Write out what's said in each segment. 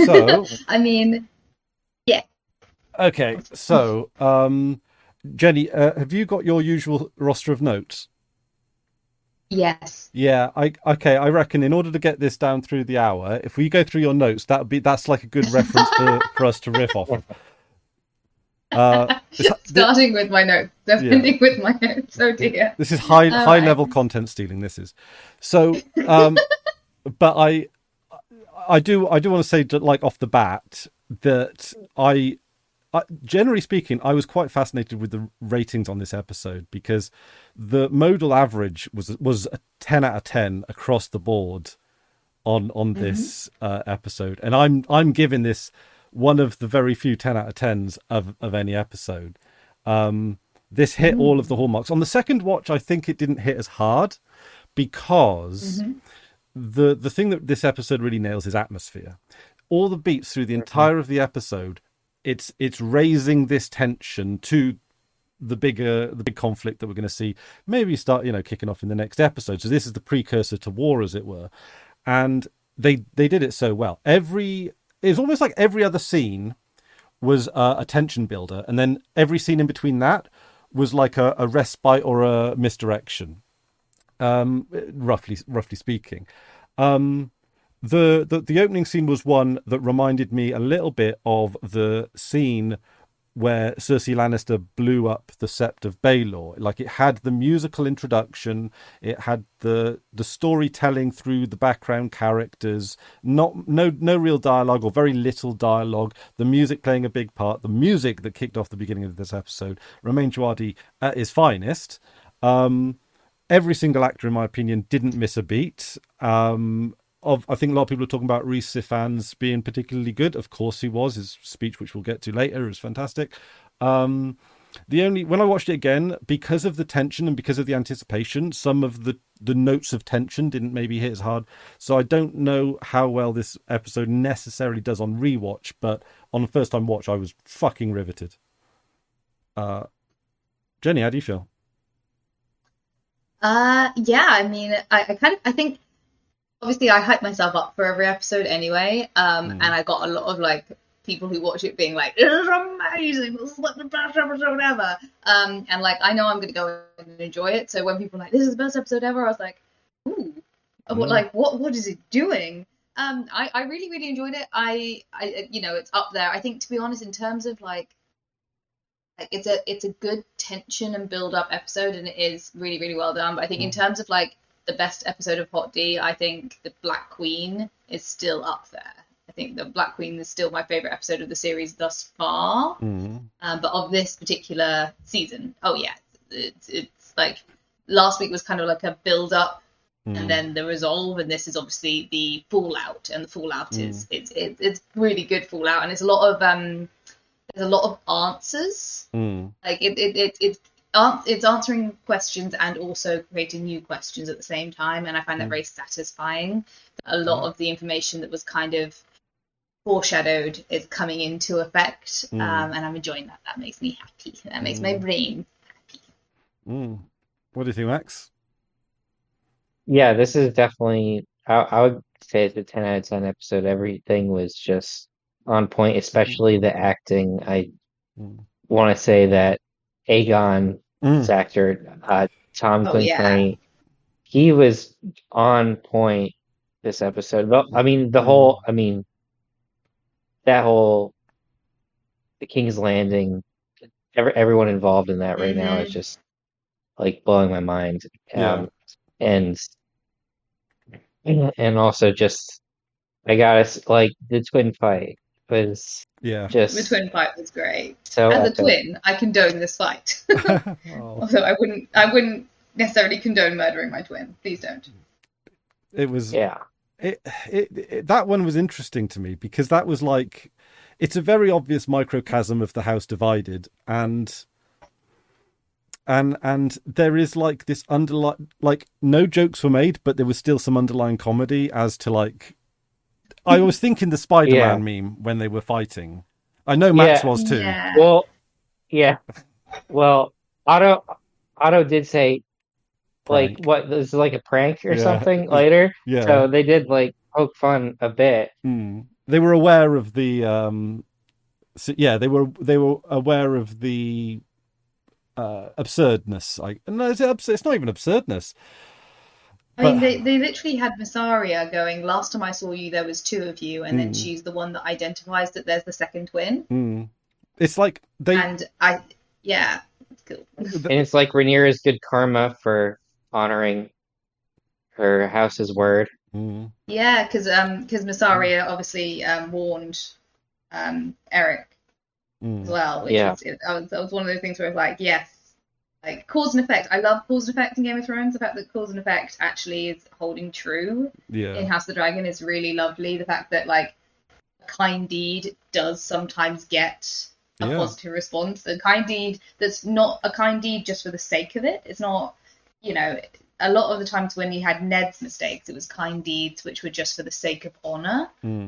So, I mean, yeah, okay, so Jenny, have you got your usual roster of notes? yes. Yeah, I reckon in order to get this down through the hour, if we go through your notes, that's like a good reference for us to riff off of. This, Starting with my notes, so yeah, ending with my notes. Oh dear. this is All high right. level content stealing. This is so. But I do want to say like off the bat that generally speaking, I was quite fascinated with the ratings on this episode because the modal average was a 10 out of 10 across the board on Mm-hmm. this episode, and I'm giving this one of the very few 10 out of 10s of any episode. This hit all of the hallmarks. On the second watch, I think it didn't hit as hard because Mm-hmm. the thing that this episode really nails is atmosphere. All the beats through the entire of the episode, it's raising this tension to the big conflict that we're going to see maybe start kicking off in the next episode. So this is the precursor to war, as it were, and they did it so well. It's almost like every other scene was a tension builder, and then every scene in between that was like a respite or a misdirection. Roughly speaking. The opening scene was one that reminded me a little bit of the scene where Cersei Lannister blew up the Sept of Baelor. Like, it had the musical introduction, it had the storytelling through the background characters, no real dialogue or very little dialogue. The music playing a big part. The music that kicked off the beginning of this episode, Romain Djawadi at his finest. Every single actor, in my opinion, didn't miss a beat. I think a lot of people are talking about Rhys Ifans being particularly good. Of course he was. His speech, which we'll get to later, is fantastic. When I watched it again, because of the tension and because of the anticipation, some of the notes of tension didn't maybe hit as hard. So I don't know how well this episode necessarily does on rewatch, but on the first time watch, I was fucking riveted. Jenny, how do you feel? Yeah, I mean, I think obviously I hype myself up for every episode anyway. Mm. And I got a lot of like people who watch it being like, "This is amazing, this is like the best episode ever." And like I know I'm gonna go and enjoy it. So when people are like, "This is the best episode ever," I was like, "Ooh, Mm. what is it doing?" I really really enjoyed it. It's up there. I think to be honest, in terms of like it's a good tension and build up episode, and it is really really well done. But I think in Mm. terms of like the best episode of Hot D, I think the Black Queen is still up there. I think the Black Queen is still my favorite episode of the series thus far. Mm. But of this particular season, oh yeah, it's like last week was kind of like a build up and Mm. then the resolve, and this is obviously the fallout, and the fallout Mm. is it's really good fallout, and it's a lot of there's a lot of answers. Mm. Like it's answering questions and also creating new questions at the same time, and I find that Mm. very satisfying. A lot Mm. of the information that was kind of foreshadowed is coming into effect, Mm. and I'm enjoying that. That makes me happy. That makes my Mm. brain happy. Mm. What do you think, Max? Yeah, this is definitely, I would say it's a 10 out of 10 episode. Everything was just on point, especially the acting. I Mm. want to say that Aegon's Mm. actor, Tom Oh yeah. Glenn, he was on point this episode. I mean, Mm. that whole, the King's Landing, everyone involved in that right now is Hmm. just like blowing my mind. Yeah. And and also just I gotta like the twin fight was Yeah. The just twin fight was great. so As a epic. twin, I condone this fight. Oh, Although I wouldn't necessarily condone murdering my twin. Please don't. it was Yeah. that one was interesting to me because that was like it's a very obvious microcosm of the house divided, and there is like this underlying, like, no jokes were made, but there was still some underlying comedy as to like I was thinking the Yeah. Spider-Man meme when they were fighting. I know Max Yeah. was too. Yeah. Well, yeah. Well, Otto Otto did say like Prank. what this is like a prank or Yeah. something later. Yeah. So they did like poke fun a bit. Mm. they were aware of the they were aware of the absurdness. No, it's not even absurdness. I mean, they literally had Massaria going, last time I saw you, there was two of you, and then she's the one that identifies that there's the second twin. It's like it's cool. And it's like Rhaenyra's good karma for honoring her house's word. Yeah, because Massaria obviously warned Eric as well, which was one of those things where it's like, yes, like cause and effect. I love cause and effect in Game of Thrones. The fact that cause and effect actually is holding true in House of the Dragon is really lovely. The fact that like a kind deed does sometimes get a positive response. A kind deed that's not a kind deed just for the sake of it. It's not, a lot of the times when you had Ned's mistakes, it was kind deeds which were just for the sake of honor.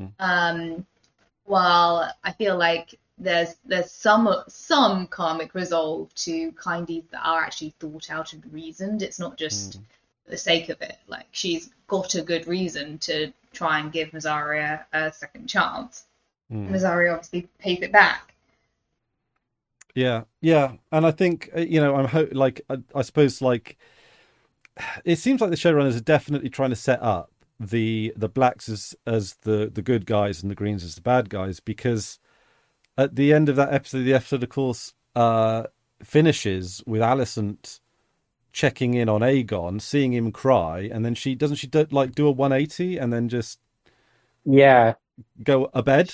While I feel like there's some karmic resolve to kind deeds that are actually thought out and reasoned. It's not just for the sake of it. Like she's got a good reason to try and give Massaria a second chance. Massaria obviously pays it back. Yeah, and I think I suppose like it seems like the showrunners are definitely trying to set up the blacks as the good guys and the greens as the bad guys, because at the end of that episode, the episode, of course, finishes with Alicent checking in on Aegon, seeing him cry, and then she do a 180 and then just go a bed.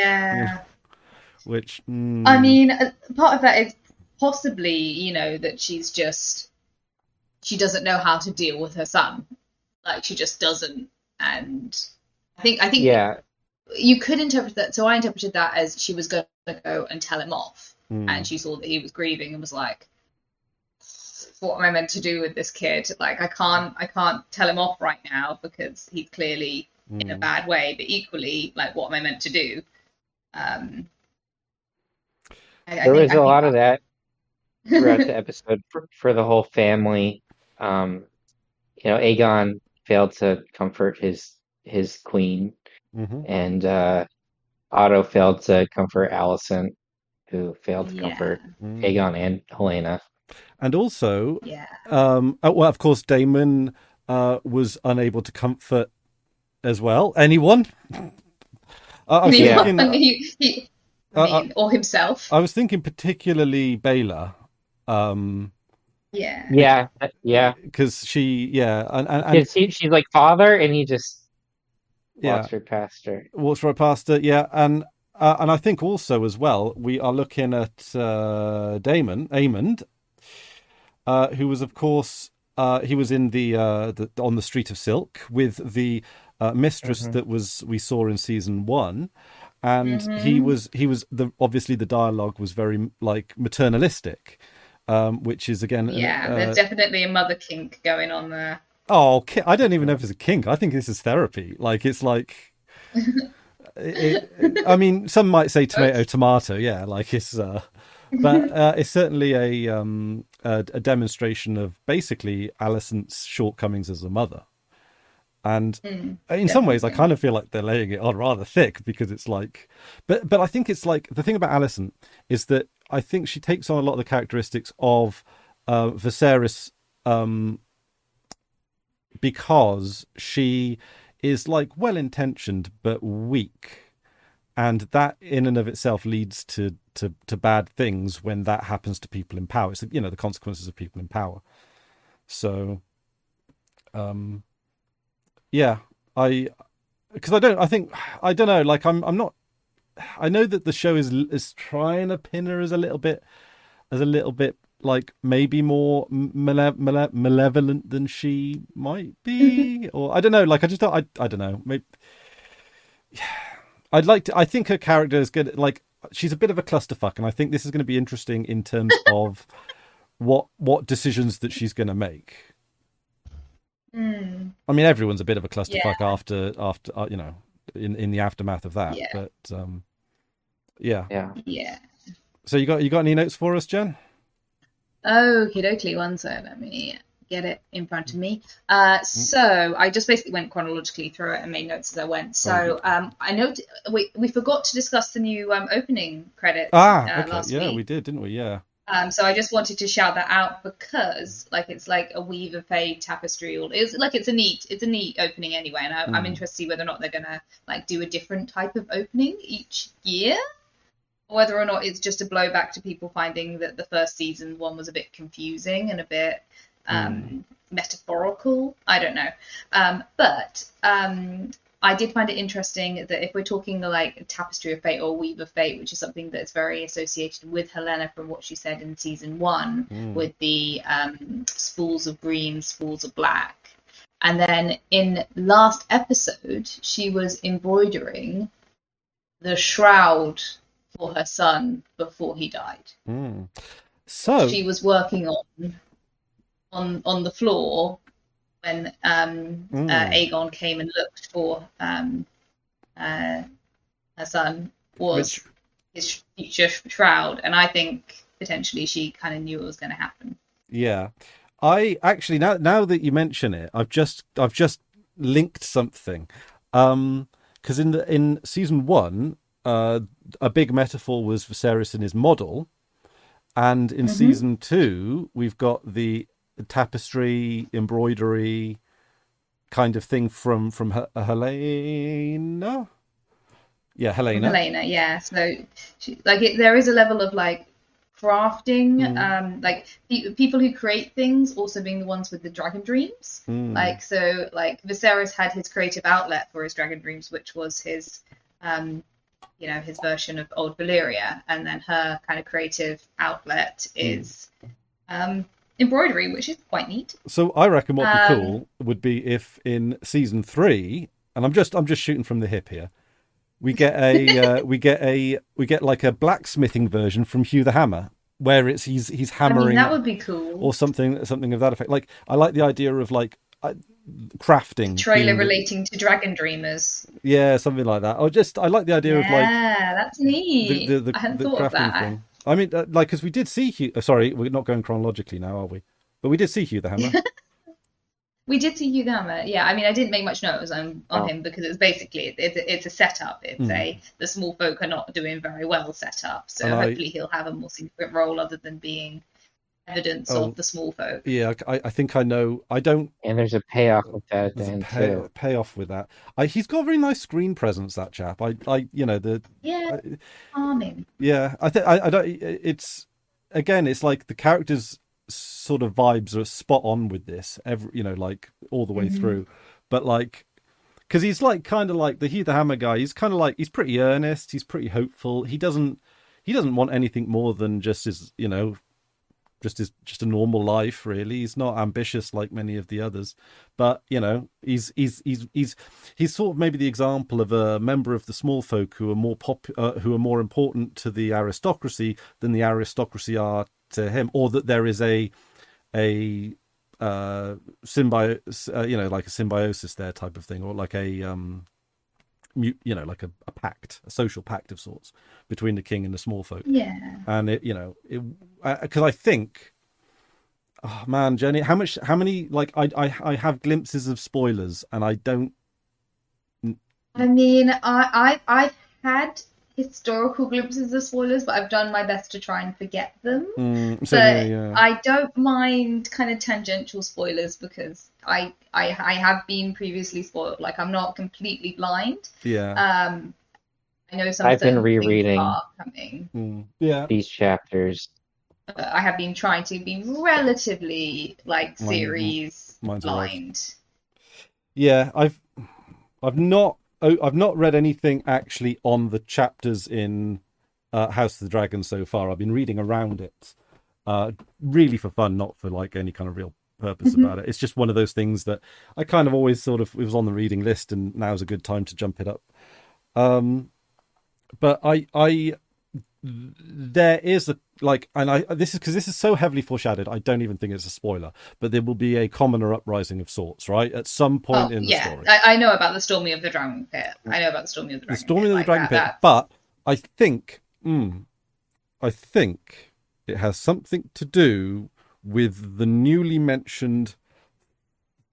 Which I mean, part of that is possibly that she doesn't know how to deal with her son, like she just doesn't, and I think you could interpret that. So I interpreted that as she was going to go and tell him off, and she saw that he was grieving and was like, "What am I meant to do with this kid? Like, I can't tell him off right now because he's clearly in a bad way. But equally, like, what am I meant to do?" There was a lot of that throughout the episode for the whole family. Aegon failed to comfort his queen. And Otto failed to comfort Alicent, who failed to comfort Aegon and Helena. And also, of course, Daemon was unable to comfort as well. Anyone? Or himself. I was thinking particularly Baela. Because she's like father, and he just walks right past her. Walks right past her, and I think also as well we are looking at Aemond, who was of course he was in the on the Street of Silk with the mistress that we saw in season 1, and he was obviously the dialogue was very like maternalistic. Which is again, there's definitely a mother kink going on there. Oh, I don't even know if it's a kink. I think this is therapy. Like it's like, I mean, some might say tomato. Yeah, like it's, but it's certainly a demonstration of basically Alicent's shortcomings as a mother. And in some ways, I kind of feel like they're laying it on rather thick because it's like, but I think it's like the thing about Alicent is that I think she takes on a lot of the characteristics of Viserys, because she is like well-intentioned but weak, and that in and of itself leads to bad things when that happens to people in power. It's the consequences of people in power. So, I don't know. Like I'm not. I know that the show is trying to pin her as a little bit like maybe more malevolent than she might be, or I don't know. Like I just don't. I don't know. Maybe I'd like to. I think her character is good. Like she's a bit of a clusterfuck, and I think this is going to be interesting in terms of what decisions that she's going to make. I mean, everyone's a bit of a clusterfuck after in the aftermath of that. But So you got any notes for us, Jen? Okie dokie, one sec. Let me get it in front of me. So I just basically went chronologically through it and made notes as I went. So I know we forgot to discuss the new opening credits last week. Yeah, we did, didn't we? Yeah. So I just wanted to shout that out because it's like a Weave of Fate tapestry. It's a neat opening anyway, and I'm interested to see whether or not they're gonna like do a different type of opening each year, or whether or not it's just a blowback to people finding that the first season one was a bit confusing and a bit metaphorical. I don't know, but I did find it interesting that if we're talking like Tapestry of Fate or Weave of Fate, which is something that's very associated with Helena from what she said in season 1 with the spools of green, spools of black. And then in last episode, she was embroidering the shroud for her son before he died. So she was working on the floor when Aegon came and looked for her son, was his future shroud, and I think potentially she kind of knew it was going to happen. Yeah, I actually now that you mention it, I've just linked something, because in season 1, a big metaphor was Viserys and his model, and in season 2 we've got the tapestry embroidery kind of thing from Helena. Yeah, Helena. Yeah. So there is a level of like crafting, like people who create things also being the ones with the dragon dreams. Like Viserys had his creative outlet for his dragon dreams, which was his his version of Old Valyria, and then her kind of creative outlet is embroidery, which is quite neat. So I reckon what'd be cool would be if in season 3, and I'm just shooting from the hip here, we get like a blacksmithing version from Hugh the Hammer, where he's hammering. I mean, that would be cool, or something of that effect. Like I like the idea of like crafting trailer relating to Dragon Dreamers. Yeah, something like that. I like the idea of like that's neat. I hadn't thought of that. Thing. I mean, because we did see Hugh. Sorry, we're not going chronologically now, are we? But we did see Hugh the Hammer. We did see Hugh the Hammer. Yeah, I mean, I didn't make much notes on him because it's basically it's a setup. It's the small folk are not doing very well set up. So hopefully he'll have a more significant role other than being evidence of the small folk. Yeah, I think I know. I don't. And there's a payoff with that then too. Payoff with that. He's got a very nice screen presence. That chap. Charming. Yeah, I don't. It's it's like the characters' sort of vibes are spot on with this. Like all the way through, but like. Because he's like kind of like the Hugh the Hammer guy. He's kind of like he's pretty earnest. He's pretty hopeful. He doesn't want anything more than just his just a normal life, really. He's not ambitious like many of the others, but he's sort of maybe the example of a member of the small folk who are more important to the aristocracy than the aristocracy are to him, or that there is a symbiosis, like a symbiosis there type of thing, or like a like a pact, a social pact of sorts between the king and the small folk. Yeah. And because I think, oh man, Jenny, how many like I have glimpses of spoilers, and I don't. I mean, I've had historical glimpses of spoilers, but I've done my best to try and forget them. I don't mind kind of tangential spoilers because I have been previously spoiled. Like, I'm not completely blind. Yeah. I know some. I've been rereading these chapters. I have been trying to be relatively like series blind. Yeah, I've not read anything actually on the chapters in House of the Dragon so far. I've been reading around it, really for fun, not for like any kind of real purpose about it. It's just one of those things that I kind of always it was on the reading list, and now's a good time to jump it up. But there is this is so heavily foreshadowed. I don't even think it's a spoiler, but there will be a commoner uprising of sorts, right? At some point in the story. I know about the Storming of the Dragon Pit. I know about the Storming of the Dragon Pit. The Storming of the Dragon Pit. But I think it has something to do with the newly mentioned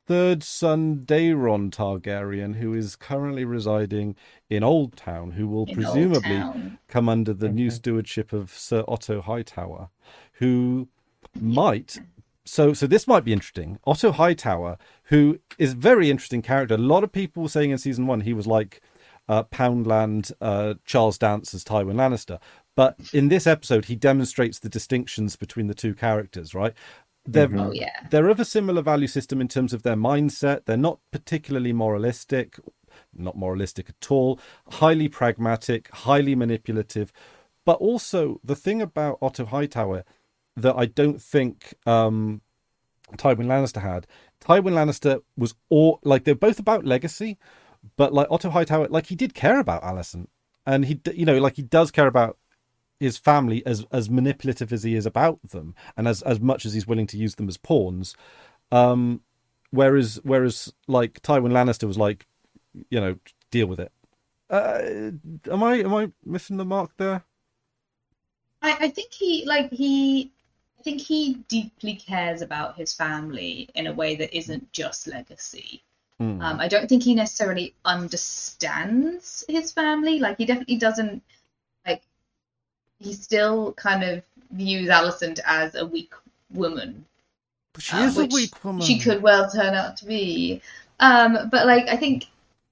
third son Daeron Targaryen, who is currently residing in Old Town, who will presumably come under the new stewardship of Sir Otto Hightower, who might... So this might be interesting. Otto Hightower, who is a very interesting character. A lot of people were saying in season 1 he was like Poundland Charles Dance as Tywin Lannister. But in this episode, he demonstrates the distinctions between the two characters, right? They're of a similar value system in terms of their mindset. They're not particularly moralistic, not moralistic at all, highly pragmatic, highly manipulative. But also the thing about Otto Hightower that I don't think Tywin Lannister had. Tywin Lannister was they're both about legacy, but like Otto Hightower, like he did care about Alicent, and he does care about his family as manipulative as he is about them, and as much as he's willing to use them as pawns. Whereas like Tywin Lannister was like, deal with it. Am I missing the mark there? I think he deeply cares about his family in a way that isn't just legacy. I don't think he necessarily understands his family. Like, he definitely doesn't, like, he still kind of views Alicent as a weak woman. But she is a weak woman. She could well turn out to be. But, like, I think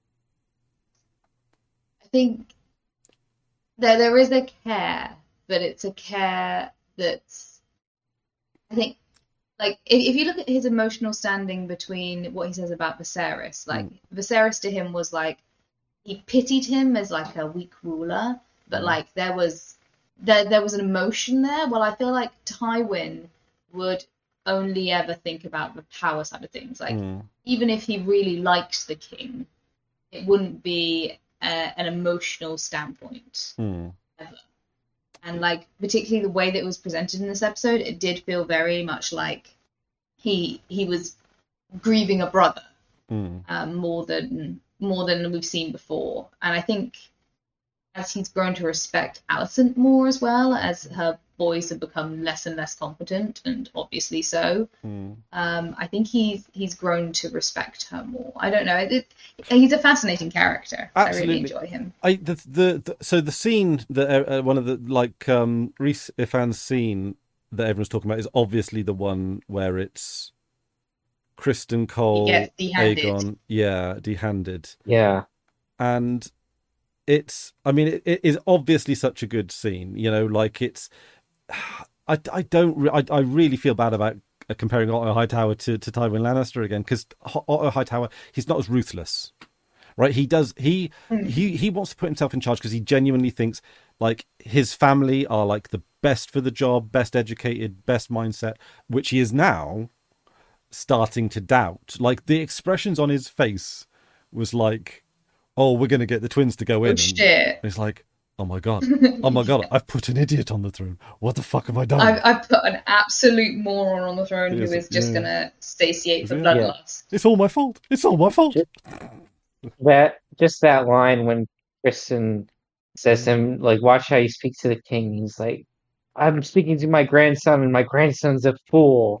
there is a care, but it's a care that's, I think, like, if you look at his emotional standing between what he says about Viserys, like, Viserys to him was like, he pitied him as like a weak ruler, but like there was an emotion there. Well, I feel like Tywin would only ever think about the power side of things. Like, even if he really liked the king, it wouldn't be an emotional standpoint ever. And like, particularly the way that it was presented in this episode, it did feel very much like he was grieving a brother, more than we've seen before. And I think as he's grown to respect Alicent more as well, as her boys have become less and less competent, and obviously so, I think he's grown to respect her more. I don't know. He's a fascinating character. Absolutely. I really enjoy him. So the scene that one of the Rhys Ifan's scene that everyone's talking about is obviously the one where it's Criston Cole, Aegon, dehanded. Yeah, and it is obviously such a good scene. Like it's. I really feel bad about comparing Otto Hightower to Tywin Lannister again, because Otto Hightower, he's not as ruthless, right? He wants to put himself in charge because he genuinely thinks like his family are like the best for the job, best educated, best mindset, which he is now starting to doubt. Like, the expressions on his face was like, oh, we're going to get the twins to go in. Shit. And it's like, oh my god, I've put an idiot on the throne. What the fuck have I done? I've put an absolute moron on the throne who is just going to satiate for bloodlust. It's all my fault. It's all my fault. Just that line when Criston says to him, like, watch how you speak to the king. He's like, I'm speaking to my grandson, and my grandson's a fool.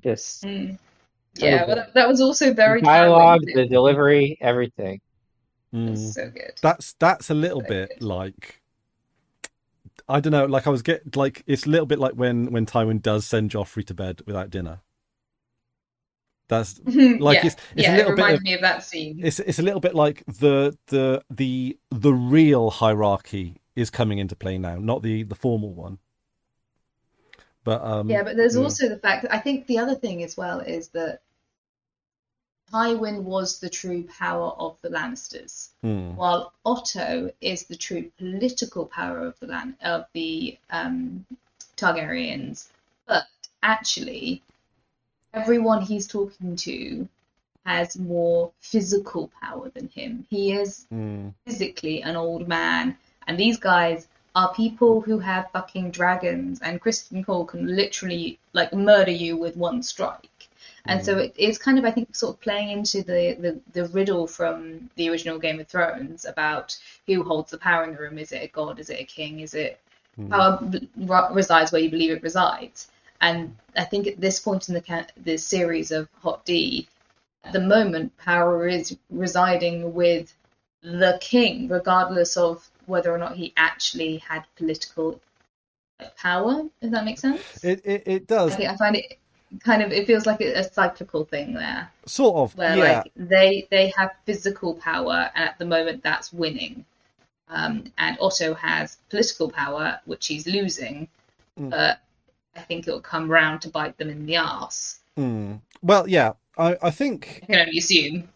Yeah, well, that was also very dialogue, the delivery, everything. It's so good. That's a little bit like, I don't know, like I was it's a little bit like when Tywin does send Joffrey to bed without dinner. That's like it's a little bit. It reminds me of that scene. It's a little bit like the real hierarchy is coming into play now, not the formal one. But but there's also the fact that I think the other thing as well is that Tywin was the true power of the Lannisters, while Otto is the true political power of the Targaryens. But actually, everyone he's talking to has more physical power than him. He is physically an old man, and these guys are people who have fucking dragons, and Criston Cole can literally like murder you with one strike. And so it's kind of, I think, sort of playing into the riddle from the original Game of Thrones about who holds the power in the room. Is it a god? Is it a king? Is it power resides where you believe it resides? And I think at this point in the series of Hot D, at the moment, power is residing with the king, regardless of whether or not he actually had political power. Does that make sense? It does. I find it kind of, it feels like a cyclical thing there. Sort of, where yeah. like they have physical power, and at the moment that's winning. And Otto has political power, which he's losing, but I think it'll come round to bite them in the arse. Well, yeah, I think I can only assume.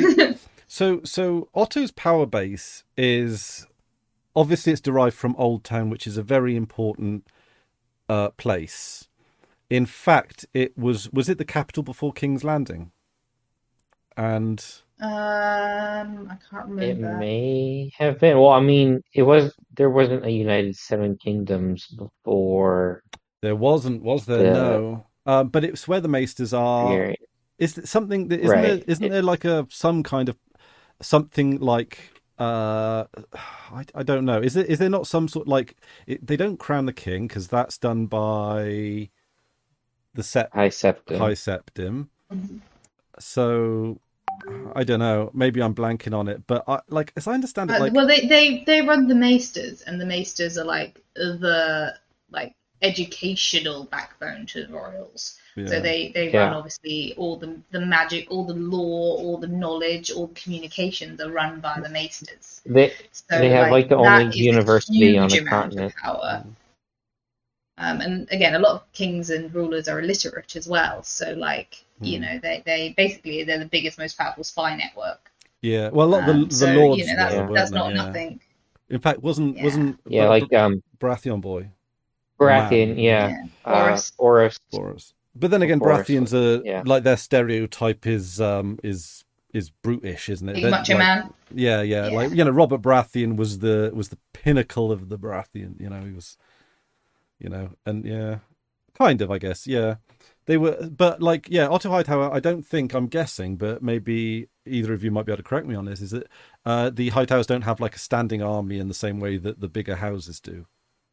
So Otto's power base is obviously it's derived from Old Town, which is a very important place. In fact, it was it the capital before King's Landing? And I can't remember. It may have been. Well, I mean, there wasn't a United Seven Kingdoms before. There wasn't, was there? No. But it's where the Maesters are. Is it something that isn't there like some kind of something like I don't know. Is there not some sort like they don't crown the king because that's done by the High Septim. Mm-hmm. So I don't know. Maybe I'm blanking on it, but as I understand it, well, they run the Maesters, and the Maesters are like the educational backbone to the royals. Yeah. So they run obviously all the magic, all the law, all the knowledge, all the communications are run by the Maesters. They have like the only university on the continent. Power. And again, a lot of kings and rulers are illiterate as well. So you know, they basically they're the biggest, most powerful spy network. Yeah, well, a lot of the lords. You know, that's not nothing. In fact, wasn't Baratheon boy. Baratheon, Boris. But then again, Baratheons are like their stereotype is brutish, isn't it? Macho man. Yeah. Like, you know, Robert Baratheon was the pinnacle of the Baratheon. You know, he was, you know, and yeah, kind of, I guess. Yeah, they were, but like, yeah, Otto Hightower. I'm guessing, but maybe either of you might be able to correct me on this. Is that the Hightowers don't have like a standing army in the same way that the bigger houses do?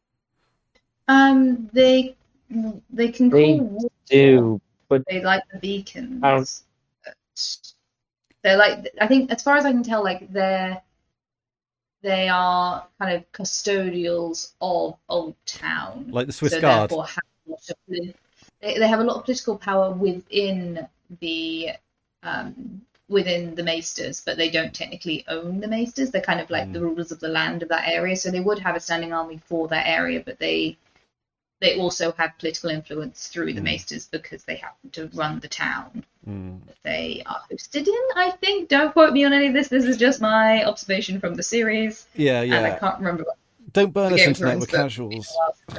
They can call do, but they like the beacons. They're like, I think, as far as I can tell, like they are kind of custodials of Old Town, like the Swiss Guard. Therefore they have a lot of political power within the Maesters, but they don't technically own the Maesters. They're kind of like the rulers of the land of that area, so they would have a standing army for that area, but they also have political influence through the Maesters because they happen to run the town that they are hosted in, I think. Don't quote me on any of this. This is just my observation from the series. Yeah. And I can't remember. Don't burn us, internet, we're casuals.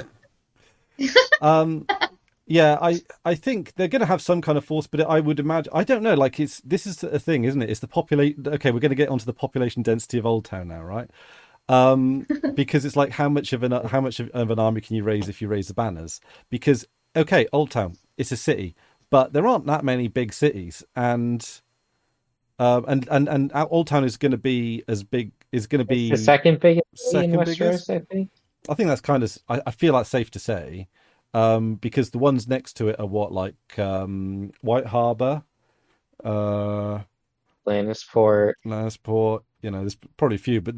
Yeah, I think they're going to have some kind of force, but I would imagine, I don't know, like this is a thing, isn't it? It's the population. Okay, we're going to get onto the population density of Old Town now, right? Because it's like how much of an army can you raise if you raise the banners? Because okay, Old Town, it's a city, but there aren't that many big cities, and Old Town is going to be as big. Is going to be the second biggest. Biggest. I think that's kind of. I feel that's safe to say, because the ones next to it are White Harbour, Lannisport. You know, there's probably a few, but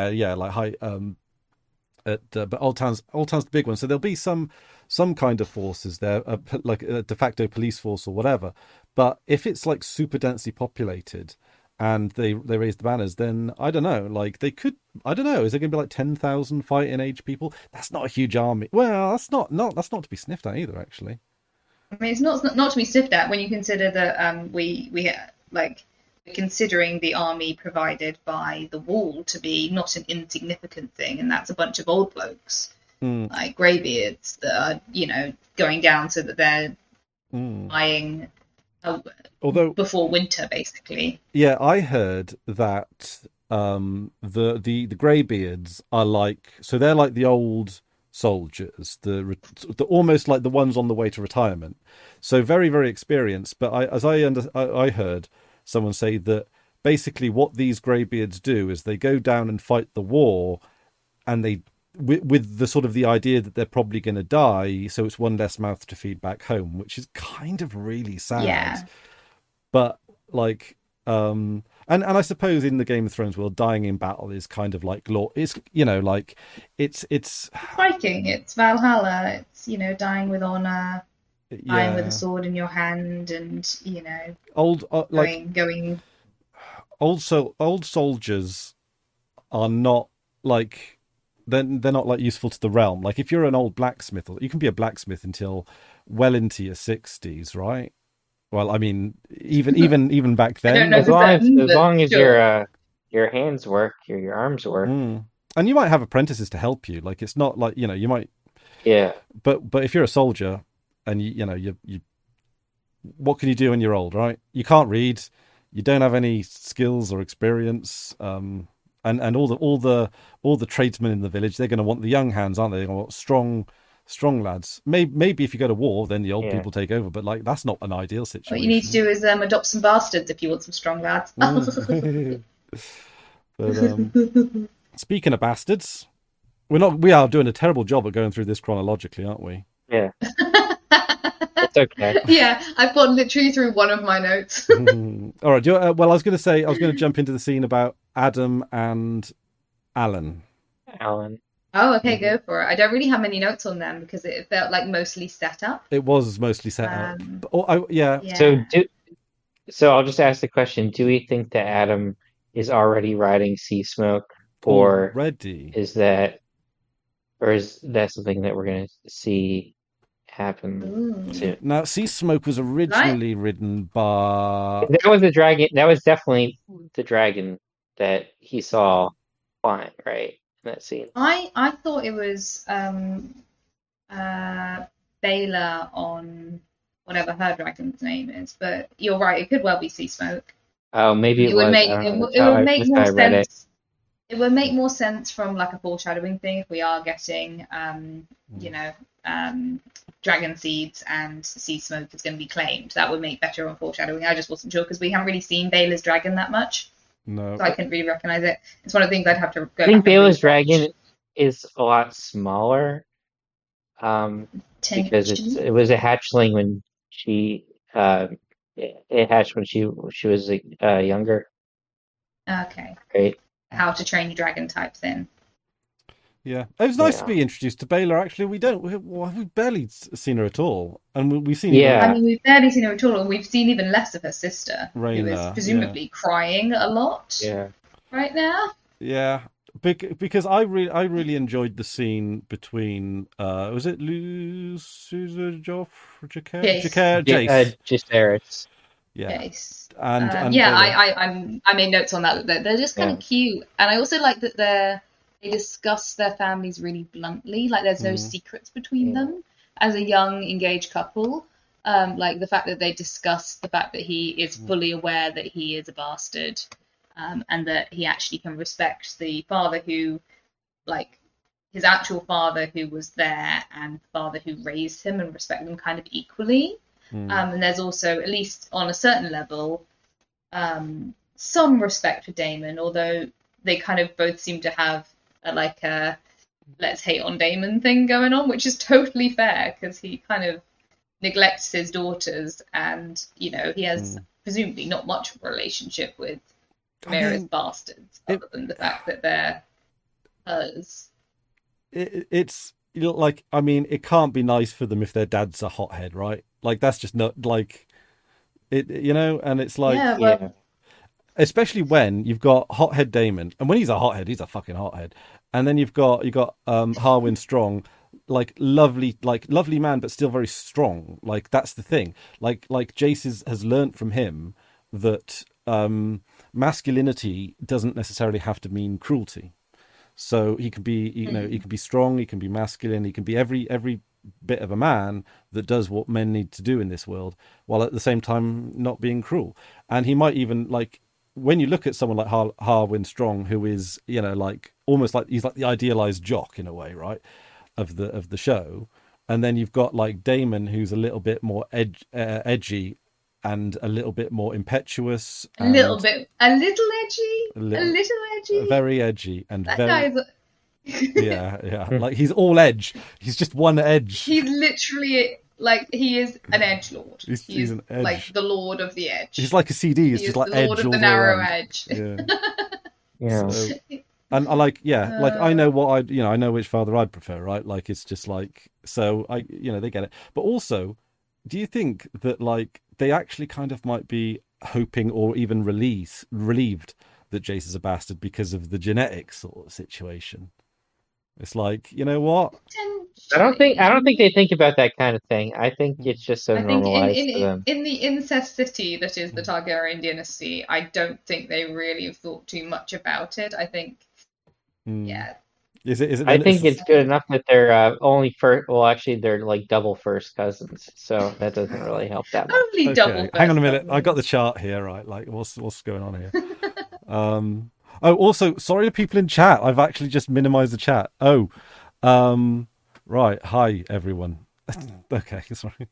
but Old Town's the big one. So there'll be some kind of forces there, like a de facto police force or whatever. But if it's like super densely populated and they raise the banners, then I don't know. Like they could, I don't know. Is there going to be like 10,000 fighting age people? That's not a huge army. Well, that's not to be sniffed at either. Actually, I mean, it's not to be sniffed at when you consider that we like. Considering the army provided by the Wall to be not an insignificant thing, and that's a bunch of old blokes like greybeards that are, you know, going down so that they're dying before winter, basically. Yeah, I heard that the greybeards are they're like the old soldiers, the almost like the ones on the way to retirement, so very, very experienced. But I heard someone say that basically what these greybeards do is they go down and fight the war, and they with the sort of the idea that they're probably going to die, so it's one less mouth to feed back home, which is kind of really sad. Yeah. But like and I suppose in the Game of Thrones world, dying in battle is kind of like it's like it's Viking, it's Valhalla, it's dying with honor, dying with a sword in your hand, and old going old soldiers are not like they're not like useful to the realm. Like if you're an old blacksmith, you can be a blacksmith until well into your 60s, right? Well, I mean, even back then, as long as your hands work, your arms work, and you might have apprentices to help you. Like it's not like you might, But if you're a soldier, and you what can you do when you're old, right? You can't read, you don't have any skills or experience, and all the tradesmen in the village, they're going to want the young hands, aren't they? They're going to want strong lads. Maybe if you go to war, then the old people take over. But like that's not an ideal situation. What you need to do is adopt some bastards if you want some strong lads. But speaking of bastards, we are doing a terrible job at going through this chronologically, aren't we? Yeah. It's okay. Yeah, I've gone literally through one of my notes. All right. Well, I was going to jump into the scene about Adam and Alan. Oh, okay, go for it. I don't really have many notes on them because it felt like mostly set up. It was mostly set up. Yeah. So I'll just ask the question: do we think that Adam is already riding Sea Smoke, or is that something that we're going to see happen soon? Now, Sea Smoke was originally ridden by. That was the dragon. That was definitely the dragon that he saw flying, right? That scene. I thought it was Baylor on whatever her dragon's name is, but you're right, it could well be Sea Smoke. Oh, maybe it would make more sense. It would make more sense from like a foreshadowing thing if we are getting dragon seeds and Sea Smoke is going to be claimed. That would make better on foreshadowing. I just wasn't sure because we haven't really seen Baylor's dragon that much. No, so I couldn't really recognize it. It's one of the things I'd have to go. I think Baylor's dragon is a lot smaller, because it was a hatchling when it hatched when she was younger. Okay. Great. How to Train Your Dragon type thing. Yeah, it was nice to be introduced to Baylor. Actually, we've barely seen her at all, and we've seen. Yeah, I mean, we've barely seen her at all, and we've seen even less of her sister, Raina, who is presumably crying a lot. Yeah. Right now. Yeah, because I really enjoyed the scene between was it Lucifer, Joffrey, Jace? Jace. Yeah. Jace. And I made notes on that. They're just kind of cute, and I also like that they discuss their families really bluntly. Like there's no secrets between them as a young engaged couple. Like the fact that they discuss the fact that he is fully aware that he is a bastard, and that he actually can respect the father who, like his actual father who was there and the father who raised him, and respect them kind of equally. And there's also, at least on a certain level, some respect for Daemon, although they kind of both seem to have a let's hate on Daemon thing going on, which is totally fair because he kind of neglects his daughters, and he has presumably not much of a relationship with Rhaenyra's bastards, other than the fact that they're hers. It's like, I mean, it can't be nice for them if their dad's a hothead, right? Like that's just not like it, and it's like, especially when you've got hothead Daemon, and when he's a hothead, he's a fucking hothead, and then you've got Harwin Strong, like lovely man, but still very strong. Like that's the thing. Like Jace has learnt from him that masculinity doesn't necessarily have to mean cruelty. So he can be, he can be strong, he can be masculine, he can be every bit of a man that does what men need to do in this world, while at the same time not being cruel. And he might even, like, when you look at someone like Harwin Strong, who is, like almost like he's like the idealized jock in a way, right, of the show, and then you've got like Daemon, who's a little bit more edgy and a little bit more impetuous, a little edgy, very edgy, and that very. Guy's yeah, like he's all edge. He's just one edge. He's literally like he is an edgelord. He's an edge. Like the Lord of the Edge. He's like a CD. He's just like the Lord of the narrow edge. Yeah. Yeah. So, and I like, like I know what I know which father I'd prefer, right? Like it's just like, so they get it. But also, do you think that like they actually kind of might be hoping or even relieved that Jace is a bastard because of the genetics sort of situation? It's like, you know what? I don't think they think about that kind of thing. I think it's just so normalized to them. In the incest city that is the Targaryen dynasty, I don't think they really have thought too much about it. I think, yeah. Is it? I think it's good enough that they're only first. Well, actually, they're like double first cousins, so that doesn't really help that much. Only double. Hang on a minute. I got the chart here, right? Like, what's going on here? Oh, also, sorry to people in chat. I've actually just minimized the chat. Oh, right. Hi, everyone. Okay, sorry.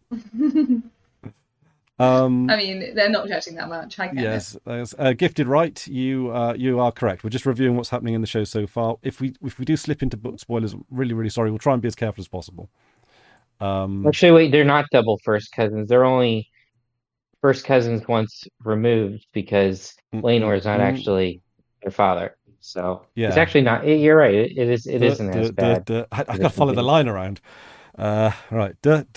I mean, they're not chatting that much. I get it. Gifted right. You are correct. We're just reviewing what's happening in the show so far. If we do slip into book spoilers, really, really sorry. We'll try and be as careful as possible. Actually, wait. They're not double first cousins. They're only first cousins once removed because Laenor is not actually their father. So it's actually not. You're right. It isn't as bad. I got to follow the line around. Right.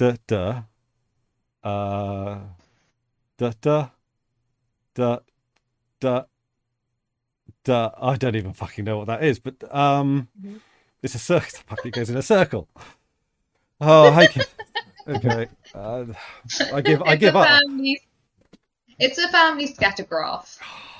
I don't even fucking know what that is, but it's a circle. It goes in a circle. Oh, okay. I give up. It's a family scattergraph.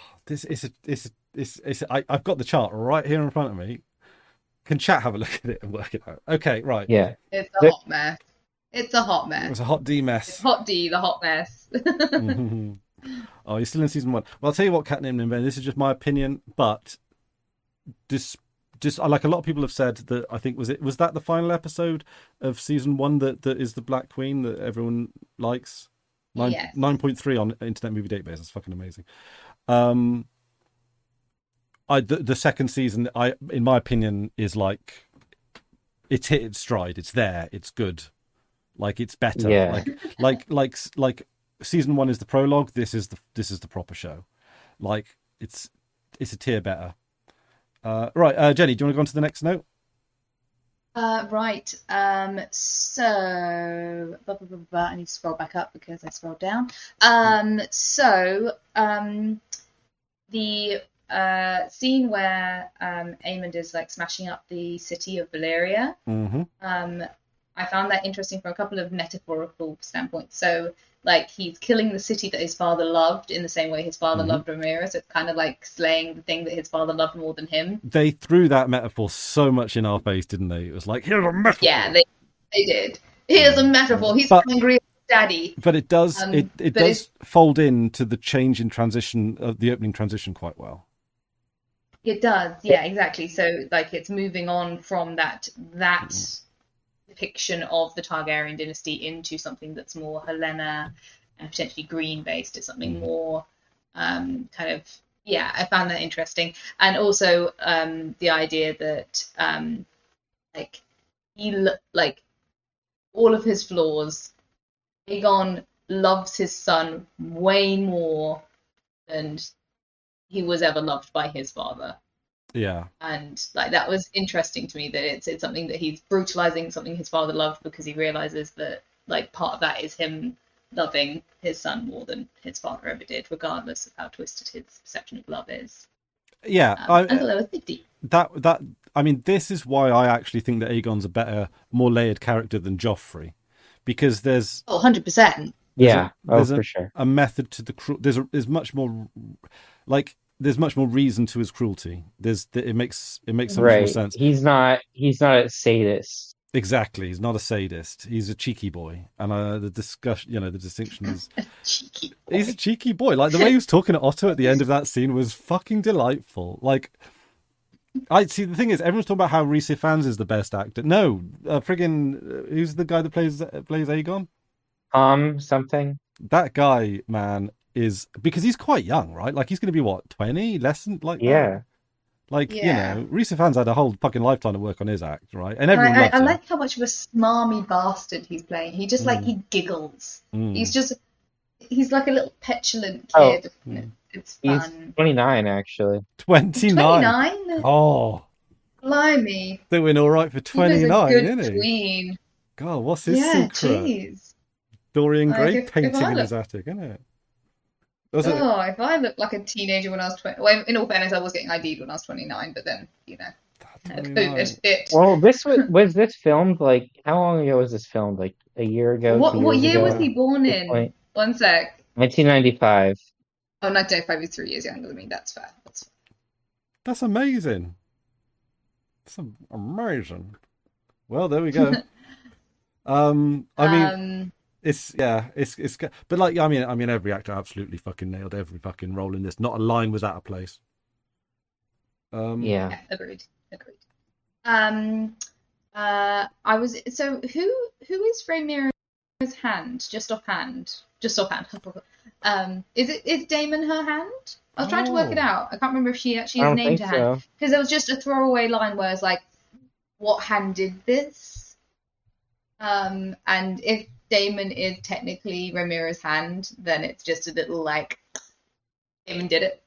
I've got the chart right here in front of me. Can chat have a look at it and work it out? Okay, right. Yeah. It's a hot mess. It's a hot mess. It's a hot D mess. It's hot D, the hot mess. Oh, you're still in season 1. Well, I'll tell you what, Cat Named Nimble, this is just my opinion, but just like a lot of people have said that I think was that the final episode of season 1 that is the Black Queen that everyone likes? 9.3 on Internet Movie Database. That's fucking amazing. The second season, in my opinion, is like it's hit its stride. It's there. It's good. Like it's better. Yeah. Like season 1 is the prologue. This is the proper show. Like it's a tier better. Right, Jenny, do you want to go on to the next note? Right. So I need to scroll back up because I scrolled down. The scene where Aemond is like smashing up the city of Valyria. I found that interesting from a couple of metaphorical standpoints. So, like, he's killing the city that his father loved in the same way his father loved Rhaenyra. So it's kind of like slaying the thing that his father loved more than him. They threw that metaphor so much in our face, didn't they? It was like, here's a metaphor. Yeah, they did. Here's a metaphor. He's angry at daddy. But it does it does fold into the change in transition of the opening transition quite well. It does, yeah, exactly. So like it's moving on from that depiction of the Targaryen dynasty into something that's more Helena and potentially green based. It's something more kind of, yeah, I found that interesting. And also the idea that like all of his flaws, Aegon loves his son way more than he was ever loved by his father. Yeah. And like that was interesting to me that it's something that he's brutalizing something his father loved because he realizes that like part of that is him loving his son more than his father ever did, regardless of how twisted his perception of love is. Yeah, I thought that was 50. That I mean, this is why I actually think that Aegon's a better, more layered character than Joffrey, because there's 100%. Yeah, for sure. A method to the there's much more like. There's much more reason to his cruelty. It makes so much more sense. He's not a sadist. Exactly, he's not a sadist. He's a cheeky boy, and the distinction is he's a cheeky boy. Like the way he was talking to Otto at the end of that scene was fucking delightful. Like, I see. The thing is, everyone's talking about how Rhys Ifans is the best actor. No, friggin' who's the guy that plays Aegon? Something. That guy, man. Is because he's quite young, right? Like he's going to be what, 20, less than like yeah. Like, Rhys Ifans had a whole fucking lifetime to work on his act, right? And everyone loves I him. like how much of a smarmy bastard he's playing. He just he giggles. He's like a little petulant kid. It's fun. He's 29, actually. 29? Oh. Blimey. Doing all right for 29, isn't he? Tween. God, what's his secret? Jeez. Dorian Gray painting in his attic, isn't it? If I looked like a teenager when I was 20... Well, in all fairness, I was getting ID'd when I was 29, but then, COVID hit. Well, was this filmed, like, how long ago was this filmed? Like, a year ago? What year was he born in? One sec. 1995. Oh, 1995, he's 3 years younger than me. That's fair. That's amazing. That's amazing. Well, there we go. I mean... It's but like I mean every actor absolutely fucking nailed every fucking role in this. Not a line was out of place. Yeah, agreed. I was who is Rhaenyra's hand? Just offhand. Is Daemon her hand? I was trying to work it out. I can't remember if she actually is named her hand, because there was just a throwaway line where it's like, what hand did this? And if Daemon is technically Rhaenyra's hand, then it's just a little like Daemon did it.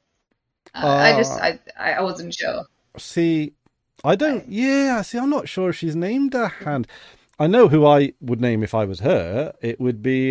I wasn't sure. See, I'm not sure if she's named her hand. I know who I would name if I was her. It would be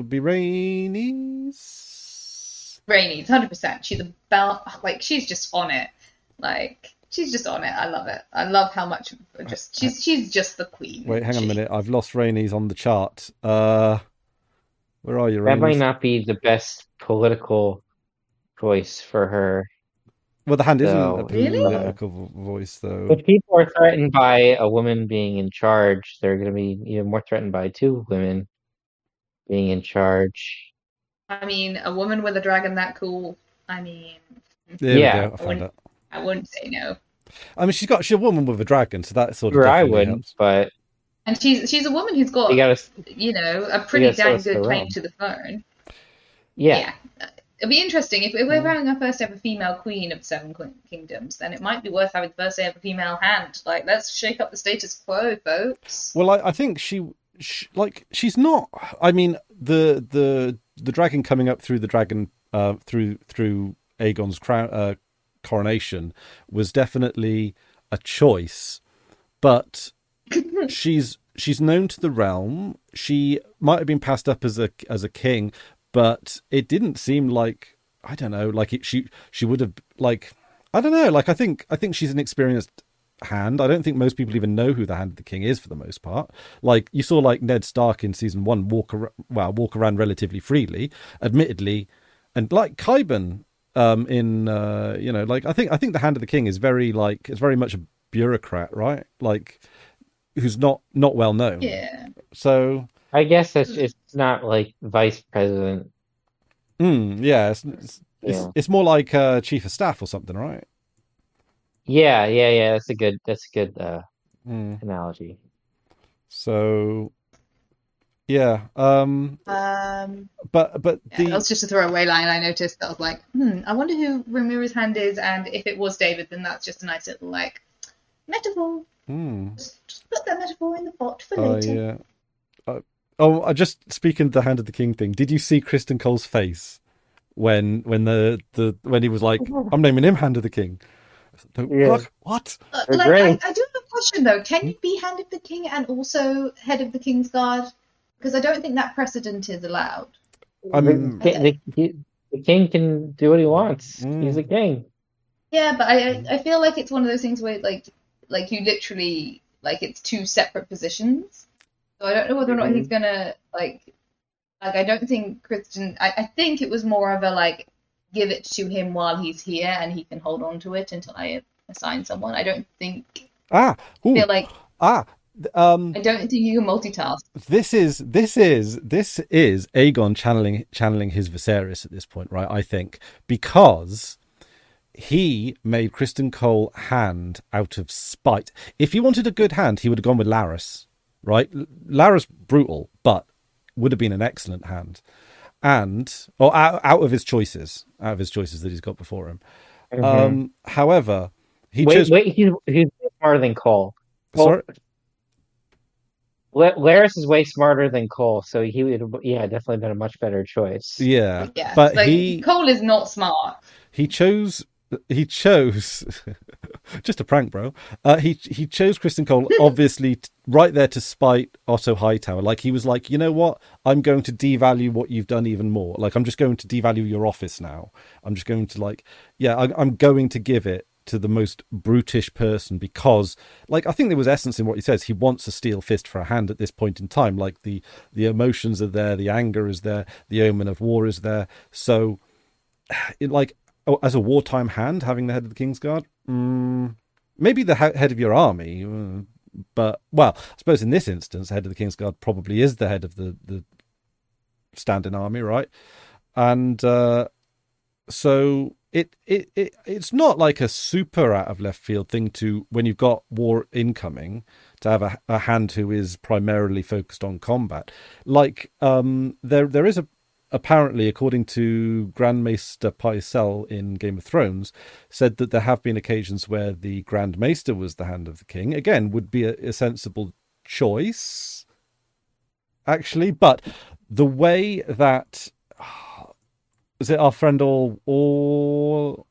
Rhaenys. Rhaenys, 100%. She's a bell. Like, she's just on it. Like, she's just on it. I love it. I love how much. She's just the queen. Wait, hang on a minute. I've lost Rhaenys on the chart. Where are you, Rhaenys? That might not be the best political choice for her. Well, the hand isn't a political voice, though. If people are threatened by a woman being in charge, they're going to be even more threatened by two women being in charge. I mean, a woman with a dragon that cool. I mean, there we go. I found it. I wouldn't say no. I mean, she's a woman with a dragon, so that sort of. I wouldn't, helps. But. And she's a woman who's got a pretty damn good claim to the throne. Yeah. It'd be interesting if we're having our first ever female queen of Seven Kingdoms, then it might be worth having the first ever female hand. Like, let's shake up the status quo, folks. Well, I think she's not. I mean, the dragon coming up through the dragon through Aegon's coronation was definitely a choice, but she's known to the realm. She might have been passed up as a king. But it didn't seem like, I don't know, like she would have, like, I don't know, like I think she's an experienced hand. I don't think most people even know who the Hand of the King is for the most part. Like, you saw like Ned Stark in season 1 walk around relatively freely, admittedly, and like Qyburn like I think the Hand of the King is very much a bureaucrat, right? Like, who's not well known. Yeah. So. I guess it's not like vice president. Yeah, it's more like chief of staff or something, right? Yeah. That's a good analogy. So, yeah. But that was just a throwaway line I noticed. That I was like, I wonder who Rhaenyra's hand is, and if it was David, then that's just a nice little like metaphor. Just put that metaphor in the pot for later. Yeah. I just speaking of the Hand of the King thing. Did you see Kristen Cole's face when he was like, "I'm naming him Hand of the King"? What? I do have a question though. Can you be Hand of the King and also Head of the King's Guard? Because I don't think that precedent is allowed. I mean, the king can do what he wants. He's a king. Yeah, but I feel like it's one of those things where like you literally like it's two separate positions. So I don't know whether or not he's gonna like I don't think Kristen. I think it was more of a like give it to him while he's here and he can hold on to it until I assign someone. I don't think. I feel like. I don't think you can multitask. This is Aegon channeling his Viserys at this point, right? I think because he made Kristen Cole hand out of spite. If he wanted a good hand, he would have gone with Larys. Right, Larys brutal, but would have been an excellent hand, out of his choices that he's got before him. However, He's smarter than Cole. Sorry? Laris is way smarter than Cole, so he would, definitely been a much better choice. Yeah, yeah, but Cole is not smart. He chose just a prank, bro. He chose Criston Cole, obviously, right there to spite Otto Hightower. Like, he was like, you know what? I'm going to devalue what you've done even more. Like, I'm just going to devalue your office now. I'm just going to, like, I'm going to give it to the most brutish person because, like, I think there was essence in what he says. He wants a steel fist for a hand at this point in time. Like, the emotions are there, the anger is there, the omen of war is there. So, as a wartime hand, having the head of the Kingsguard, maybe the head of your army, but, well, I suppose in this instance, the head of the Kingsguard probably is the head of the standing army, right? And so it's not like a super out of left field thing to, when you've got war incoming, to have a hand who is primarily focused on combat. Like, there is apparently, according to Grand Maester Pycelle in Game of Thrones, said that there have been occasions where the Grand Maester was the hand of the king. Again, would be a sensible choice, actually. But the way that... is it our friend Orwell?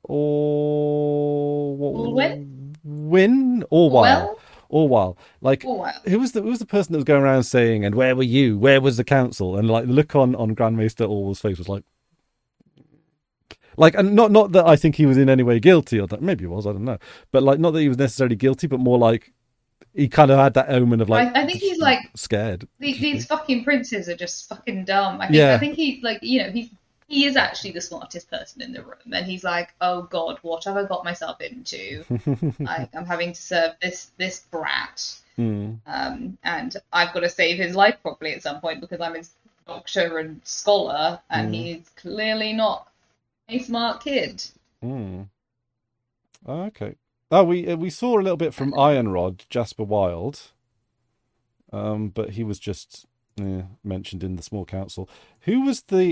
Like, who was the person that was going around saying, and where were you? Where was the council? And, like, the look on Grand Maester Orwell's face was like, and not that I think he was in any way guilty, or that maybe he was, I don't know. But, like, not that he was necessarily guilty, but more like he kind of had that omen of, like, I think he's like scared. These fucking princes are just fucking dumb. I think he's like, he is actually the smartest person in the room, and he's like, oh god, what have I got myself into? Like, I'm having to serve this brat, and I've got to save his life properly at some point because I'm his doctor and scholar, and he's clearly not a smart kid. Okay. Oh, we saw a little bit from Ironrod, Jasper Wilde, but he was just mentioned in the small council. Who was the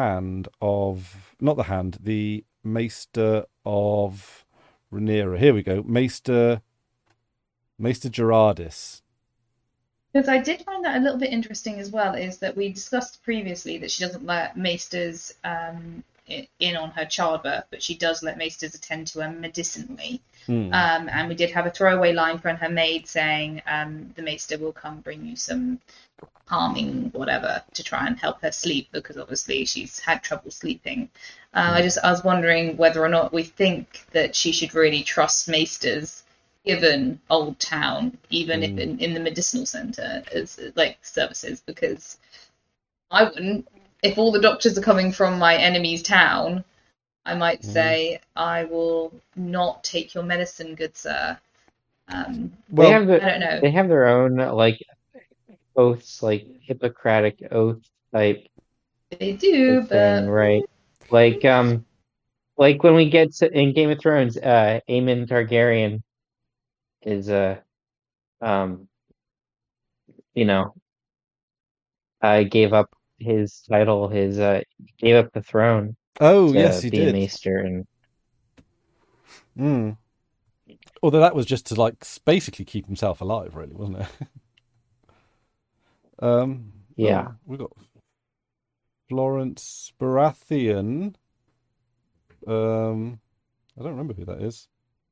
Maester of Rhaenyra? Here we go. Maester Gerardis. Because I did find that a little bit interesting as well, is that we discussed previously that she doesn't let Maesters in on her childbirth, but she does let Maesters attend to her medicinally. And we did have a throwaway line from her maid saying the Maester will come bring you some calming whatever to try and help her sleep, because obviously she's had trouble sleeping. I was wondering whether or not we think that she should really trust Maesters given Old Town, even if in the medicinal centre as like services, because I wouldn't. If all the doctors are coming from my enemy's town, I might say, I will not take your medicine, good sir. I don't know. They have their own, like, oaths, like Hippocratic oath type. They do, thing, right? Like when we get to, in Game of Thrones, Aemon Targaryen is gave up his title, gave up the throne. Oh, yes, he did. Be a maester and. Although that was just to, like, basically keep himself alive, really, wasn't it? Yeah. We've got Florence Baratheon. I don't remember who that is.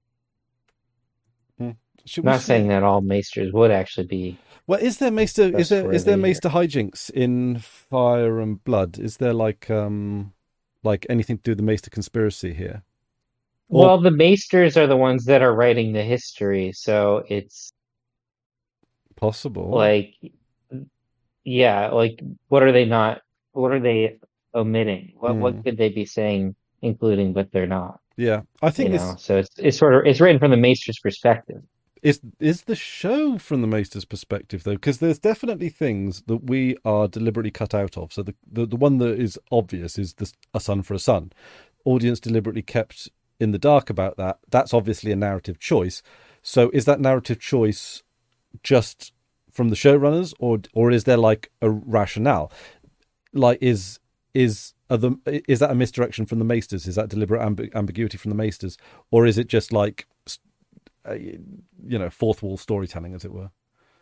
I'm not saying that all maesters would actually be. Well, is there maester? Is there maester hijinks in Fire and Blood? Is there like anything to do with the maester conspiracy here? Well, the maesters are the ones that are writing the history, so it's possible. Like, yeah, like what are they not? What are they omitting? What could they be saying, including, but they're not? Yeah, I think so it's written from the maester's perspective. Is the show from the maester's perspective though? Because there's definitely things that we are deliberately cut out of. So the one that is obvious is a son for a son. Audience deliberately kept in the dark about that. That's obviously a narrative choice. So is that narrative choice just from the showrunners, or is there like a rationale? Like is that a misdirection from the maesters? Is that deliberate ambiguity from the maesters, or is it just like fourth wall storytelling, as it were.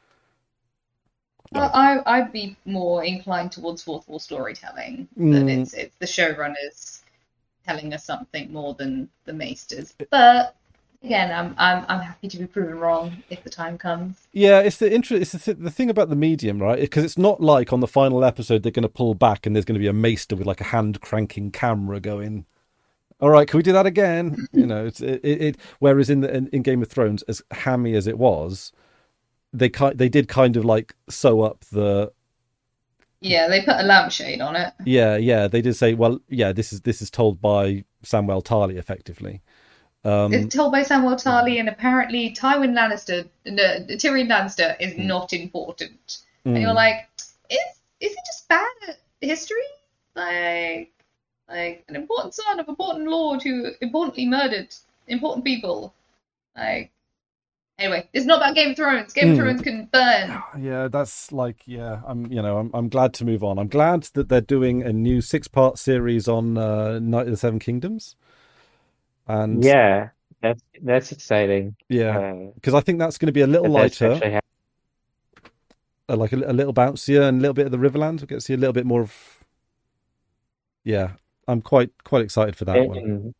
I'd be more inclined towards fourth wall storytelling. That it's the showrunners telling us something more than the Maesters. But again, I'm happy to be proven wrong if the time comes. Yeah, it's the thing about the medium, right? Because it's not like on the final episode they're going to pull back and there's going to be a Maester with like a hand cranking camera going, all right, can we do that again? Whereas in Game of Thrones, as hammy as it was, they did kind of like sew up the. Yeah, they put a lampshade on it. Yeah, they did say, well, yeah, this is told by Samwell Tarly effectively. It's told by Samwell Tarly, and apparently Tyrion Lannister is not important. And you're like, is he just bad at history? Like an important son of an important lord who importantly murdered important people. Like, anyway, it's not about Game of Thrones. Game of Thrones can burn. Yeah, that's like, I'm glad to move on. I'm glad that they're doing a new 6-part series on Night of the Seven Kingdoms. And yeah, that's exciting. Yeah, because I think that's going to be a little lighter, like a little bouncier, and a little bit of the Riverland. We get to see a little bit more of. Yeah, I'm quite excited for that one.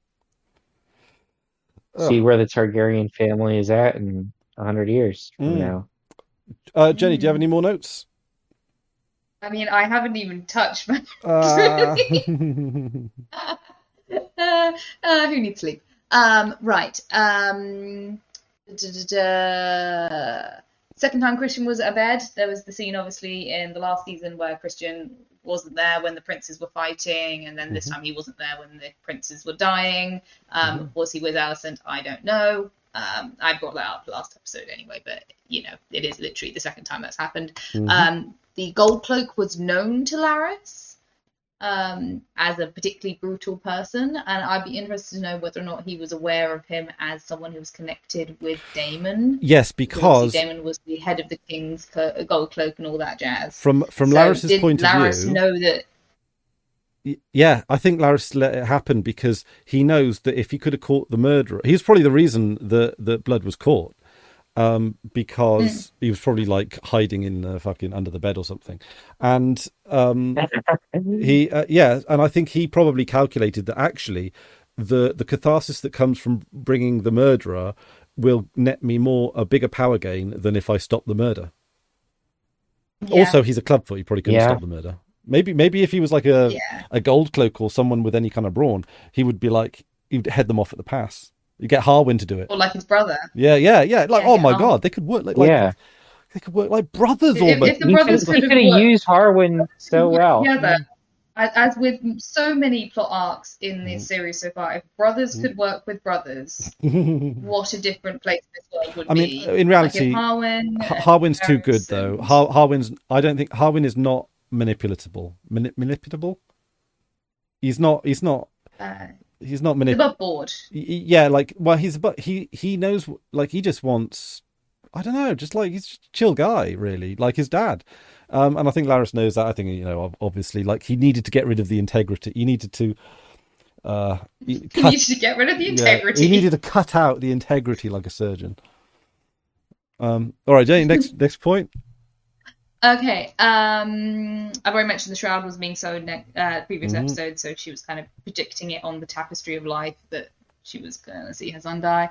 See where the Targaryen family is at in 100 years from now. Jenny, do you have any more notes? I mean, I haven't even touched my. Who needs sleep? Right. Second time Christian was at bed. There was the scene, obviously, in the last season where Christian wasn't there when the princes were fighting, and then this time he wasn't there when the princes were dying. Was he with Alicent? I don't know. I brought that up last episode anyway, but it is literally the second time that's happened. The Gold Cloak was known to Larys as a particularly brutal person, and I'd be interested to know whether or not he was aware of him as someone who was connected with Daemon. Yes, because Daemon was the head of the King's Gold Cloak and all that jazz. From Larys's point of view, Larys know that? Yeah, I think Larys let it happen because he knows that if he could have caught the murderer, he's probably the reason that Blood was caught. Because he was probably like hiding in fucking under the bed or something, and and I think he probably calculated that actually the catharsis that comes from bringing the murderer will net me a bigger power gain than if I stop the murder. Yeah. Also, he's a clubfoot; he probably couldn't stop the murder. Maybe if he was like a Gold Cloak or someone with any kind of brawn, he'd head them off at the pass. You get Harwin to do it, or like his brother. Yeah. Like, oh my god, they could work like they could work like brothers almost. If the brothers could have used Harwin so well. Together, as with so many plot arcs in this series so far, if brothers could work with brothers, what a different place this world would be. I mean, in reality, Harwin's too good though. I don't think Harwin is not manipulatable. Manipulatable. He's not. He's not above board. Yeah, he knows, like, he just wants, I don't know, just like, he's a chill guy, really, like his dad. And I think Larys knows that. I think, obviously, like, he needed to get rid of the integrity. He needed to get rid of the integrity. He needed to cut out the integrity like a surgeon. All right, Jane, next point. Okay, I've already mentioned the shroud was being sewn previous episode, so she was kind of predicting it on the tapestry of life that she was going to see her son die.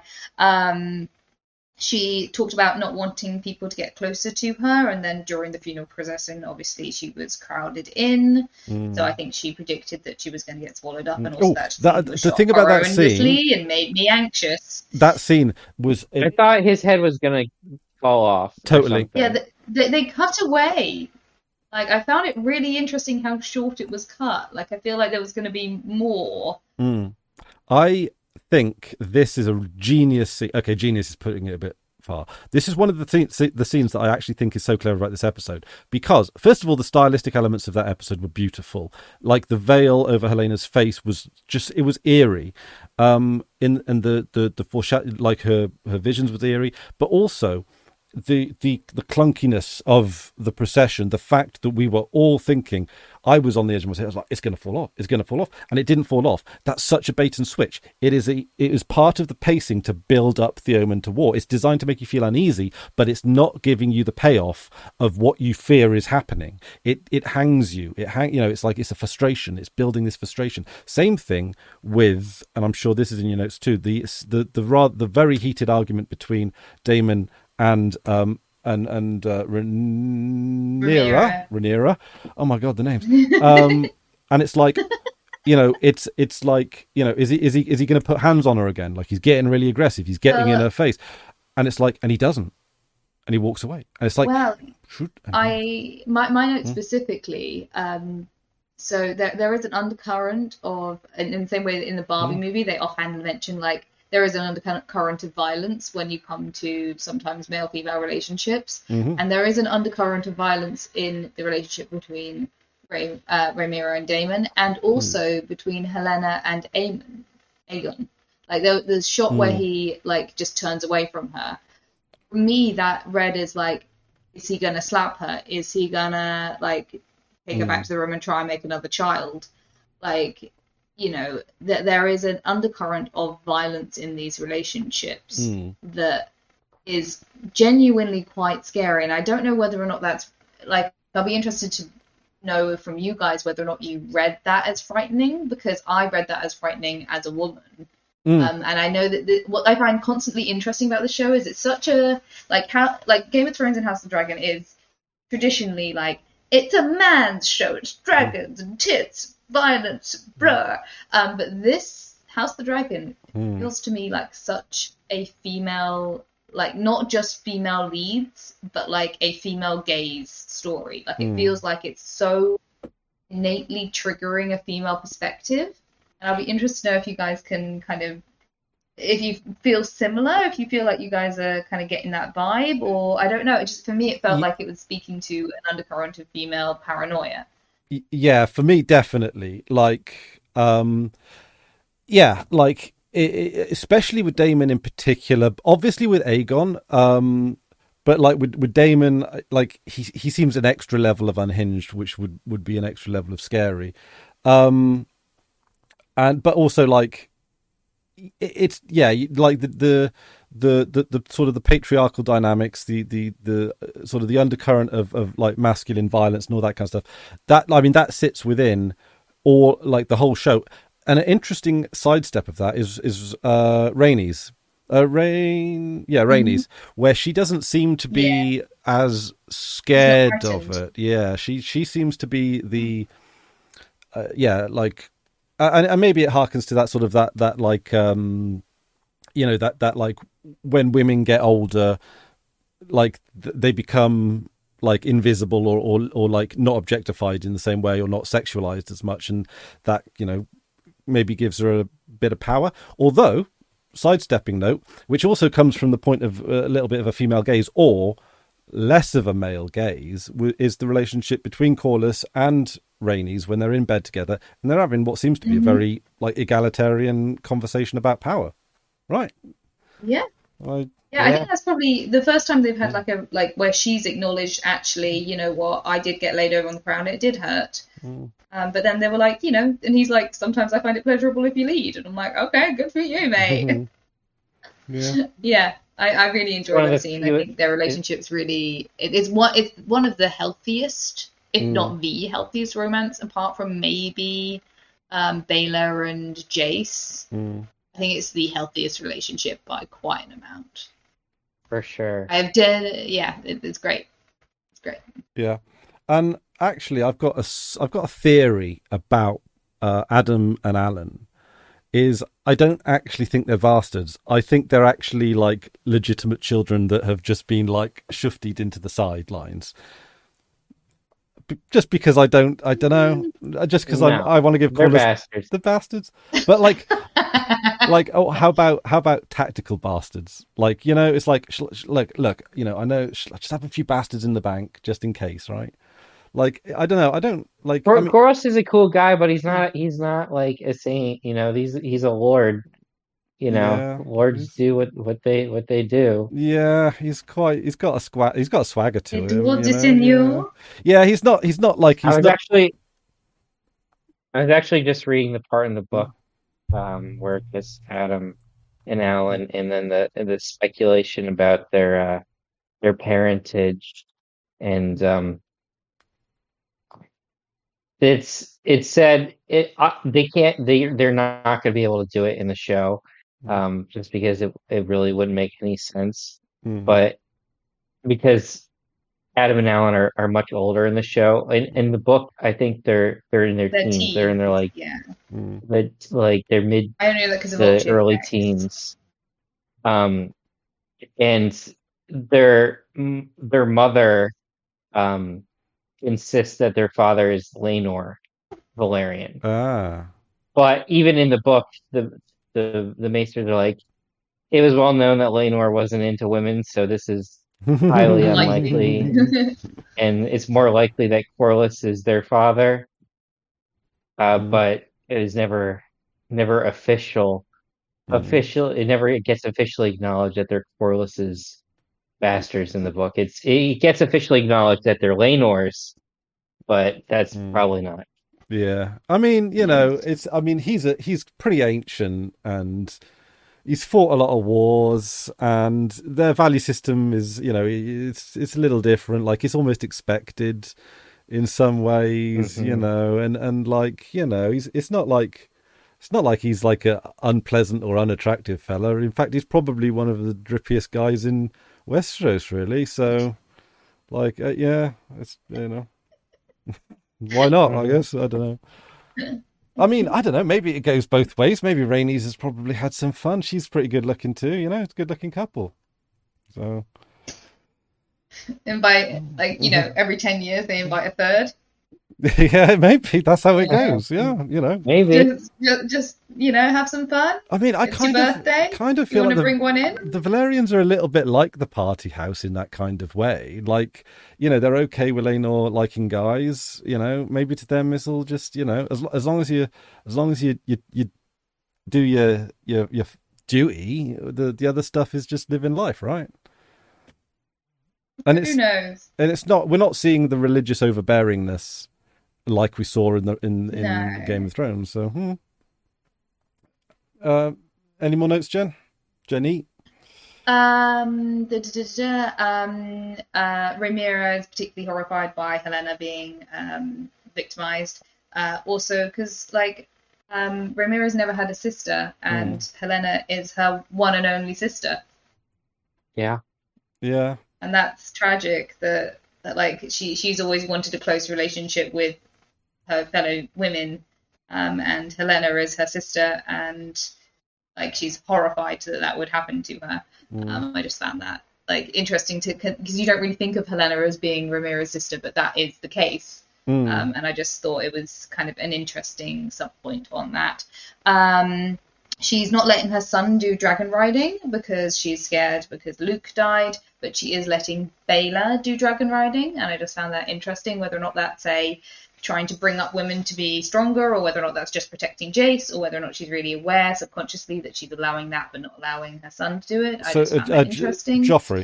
She talked about not wanting people to get closer to her, and then during the funeral procession, obviously she was crowded in. So I think she predicted that she was going to get swallowed up, and also the thing about that scene and made me anxious. That scene was. I thought his head was going to fall off. Totally. Yeah. They cut away. Like, I found it really interesting how short it was cut. Like, I feel like there was going to be more. I think this is a genius scene. Okay, genius is putting it a bit far. This is one of the scenes that I actually think is so clever about this episode. Because, first of all, the stylistic elements of that episode were beautiful. Like, the veil over Helena's face was just, it was eerie. And the foreshadow, like her visions was eerie. But also, the clunkiness of the procession, the fact that we were all thinking, I was on the edge of my seat. I was like, it's going to fall off. It's going to fall off. And it didn't fall off. That's such a bait and switch. It is part of the pacing to build up the omen to war. It's designed to make you feel uneasy, but it's not giving you the payoff of what you fear is happening. It hangs you. It's like it's a frustration. It's building this frustration. Same thing with, and I'm sure this is in your notes too, the very heated argument between Daemon and Rhaenyra. Oh my god, the names. And it's like, it's like, is he going to put hands on her again? Like, he's getting really aggressive. He's getting in her face, and it's like, and he doesn't, and he walks away, and it's like, well, my note specifically. So there is an undercurrent of, in the same way that in the Barbie movie, they offhand mention like there is an undercurrent of violence when you come to sometimes male-female relationships, and there is an undercurrent of violence in the relationship between Rhaenyra and Daemon, and also between Helaena and Aegon. Like the shot where he like just turns away from her. For me, that read as like, is he gonna slap her? Is he gonna like take her back to the room and try and make another child? Like, there is an undercurrent of violence in these relationships that is genuinely quite scary. And I don't know whether or not that's like, I'll be interested to know from you guys whether or not you read that as frightening, because I read that as frightening as a woman. And I know that what I find constantly interesting about the show is it's such a like Game of Thrones and House of the Dragon is traditionally like, it's a man's show, it's dragons and tits, violence, blah. But this House of the Dragon feels to me like such a female, like not just female leads, but like a female gaze story. Like it feels like it's so innately triggering a female perspective. And I'll be interested to know if you guys can kind of, if you feel similar, if you feel like you guys are kind of getting that vibe, or I don't know. It just, for me, it felt like it was speaking to an undercurrent of female paranoia. Yeah, for me, definitely. Like, like especially with Daemon in particular. Obviously with Aegon, but like with Daemon, like he seems an extra level of unhinged, which would be an extra level of scary. But also like it's like the sort of the patriarchal dynamics, the sort of the undercurrent of like masculine violence and all that kind of stuff. That sits within all like the whole show. And an interesting sidestep of that is Rhaenys. Rhaenys, where she doesn't seem to be as scared of it. Yeah, she seems to be the like. And maybe it harkens to that sort of that like that like when women get older, like they become like invisible or like not objectified in the same way or not sexualized as much, and that maybe gives her a bit of power. Although, sidestepping note, which also comes from the point of a little bit of a female gaze or less of a male gaze, is the relationship between Corlys and Rhaenys when they're in bed together and they're having what seems to be a very like egalitarian conversation about power, right? I think that's probably the first time they've had like where she's acknowledged, actually, you know what, I did get laid over on the crown, it did hurt. But then they were like, and he's like, sometimes I find it pleasurable if you lead, and I'm like, okay, good for you, mate. I really enjoy that scene. I think their relationship's really it's one of the healthiest, if not the healthiest romance, apart from maybe Baelor and Jace. I think it's the healthiest relationship by quite an amount. For sure. It's great. It's great. Yeah. And actually I've got a theory about Adam and Alan. Is I don't actually think they're bastards. I think they're actually like legitimate children that have just been like shuftied into the sidelines. Just because I don't know. Just because I want to give bastards. The bastards. But like, how about tactical bastards? Like, it's like look, I know. Just have a few bastards in the bank just in case, right? Like, I don't know. I don't like. Corlys is a cool guy, but he's not like a saint. He's a lord. Lords do what they do. Yeah, he's got a swagger to him. What is in you? Yeah, he's not like. I was actually I was actually just reading the part in the book where it gets Adam and Alan, and then the speculation about their parentage, and it's said they're not going to be able to do it in the show, just because it really wouldn't make any sense, but because Adam and Alan are much older in the show. In the book, I think they're in their teens. They're in their their mid I only know that because of the early teens. And their mother insists that their father is Laenor Velaryon. But even in the book, the Maesters are like, it was well known that Laenor wasn't into women, so this is highly unlikely. And it's more likely that Corlys is their father. But it is never official. It never gets officially acknowledged that they're Corlys's bastards in the book. It gets officially acknowledged that they're Laenor's, but that's probably not. Yeah, I mean, he's pretty ancient, and he's fought a lot of wars, and their value system is, it's a little different. Like, it's almost expected in some ways, and like, it's not like he's like a unpleasant or unattractive fella. In fact, he's probably one of the drippiest guys in Westeros, really. So, like, it's why not? I guess, I don't know. I mean, I don't know. Maybe it goes both ways. Maybe Rhaenys has probably had some fun. She's pretty good looking too. It's a good looking couple. So, invite every 10 years they invite a third. Yeah, maybe that's how it goes. Yeah, maybe just have some fun. I mean, it's your birthday. Kind of feel you want to bring one in. The Velaryons are a little bit like the party house in that kind of way. Like, they're okay with Laenor liking guys. Maybe to them it's all just as long as you do your duty, the other stuff is just living life, right? And who knows? And it's not. We're not seeing the religious overbearingness like we saw in Game of Thrones. So, any more notes, Jen? Jenny? Rhaenyra is particularly horrified by Helena being victimized. Also, because Rhaenyra's never had a sister, and Helena is her one and only sister. Yeah. Yeah. And that's tragic. That she's always wanted a close relationship with her fellow women, and Helena is her sister, and she's horrified that would happen to her. I just found that interesting because you don't really think of Helena as being Rhaenyra's sister, but that is the case. And I just thought it was kind of an interesting subpoint on that. She's not letting her son do dragon riding because she's scared because Luke died, but she is letting Baela do dragon riding, and I just found that interesting, whether or not that's trying to bring up women to be stronger, or whether or not that's just protecting Jace, or whether or not she's really aware subconsciously that she's allowing that but not allowing her son to do it. I just found that interesting. Joffrey.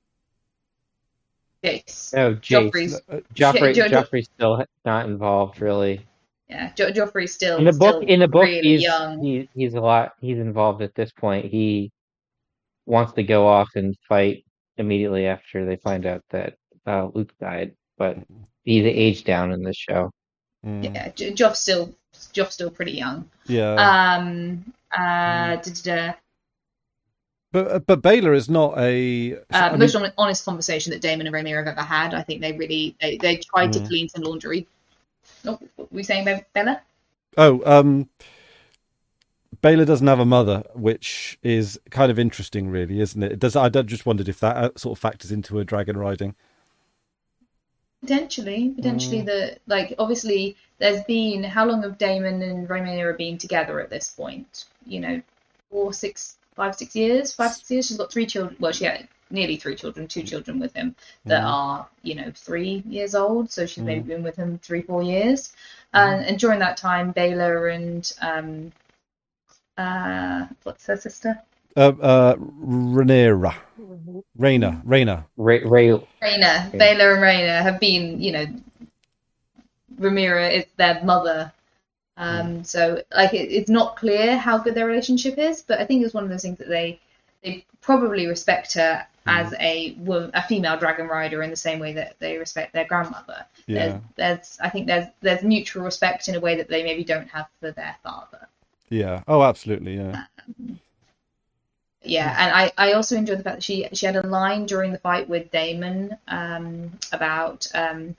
Jace. Oh, Jace. Joffrey's still not involved, really. Yeah, Joffrey's still in the book. Really he's young. He's a lot. He's involved at this point. He wants to go off and fight immediately after they find out that Luke died, but he's aged down in this show. Yeah, Joff's still pretty young. Yeah. But Baela is not a most honest conversation that Daemon and Rhaenyra have ever had. I think they tried to clean some laundry. Oh, what were we saying about Baela? Baela doesn't have a mother, which is kind of interesting, really, isn't it? I just wondered if that sort of factors into her dragon riding. Potentially, obviously, there's been, how long have Daemon and Rhaenyra been together at this point? 5, 6 years. 5, 6 years. She's got 3 children. Well, she had nearly 3 children, 2 children with him that are 3 years old. So she's maybe been with him 3, 4 years. And during that time, Baela and what's her sister? Rhaenyra. Baela and Rhaenyra have been, Rhaenyra is their mother So like it's not clear how good their relationship is, but I think it's one of those things that they probably respect her as a female dragon rider in the same way that they respect their grandmother. Yeah. I think there's mutual respect in a way that they maybe don't have for their father. Yeah. Oh, absolutely. Yeah. Yeah, and I also enjoyed the fact that she had a line during the fight with Daemon about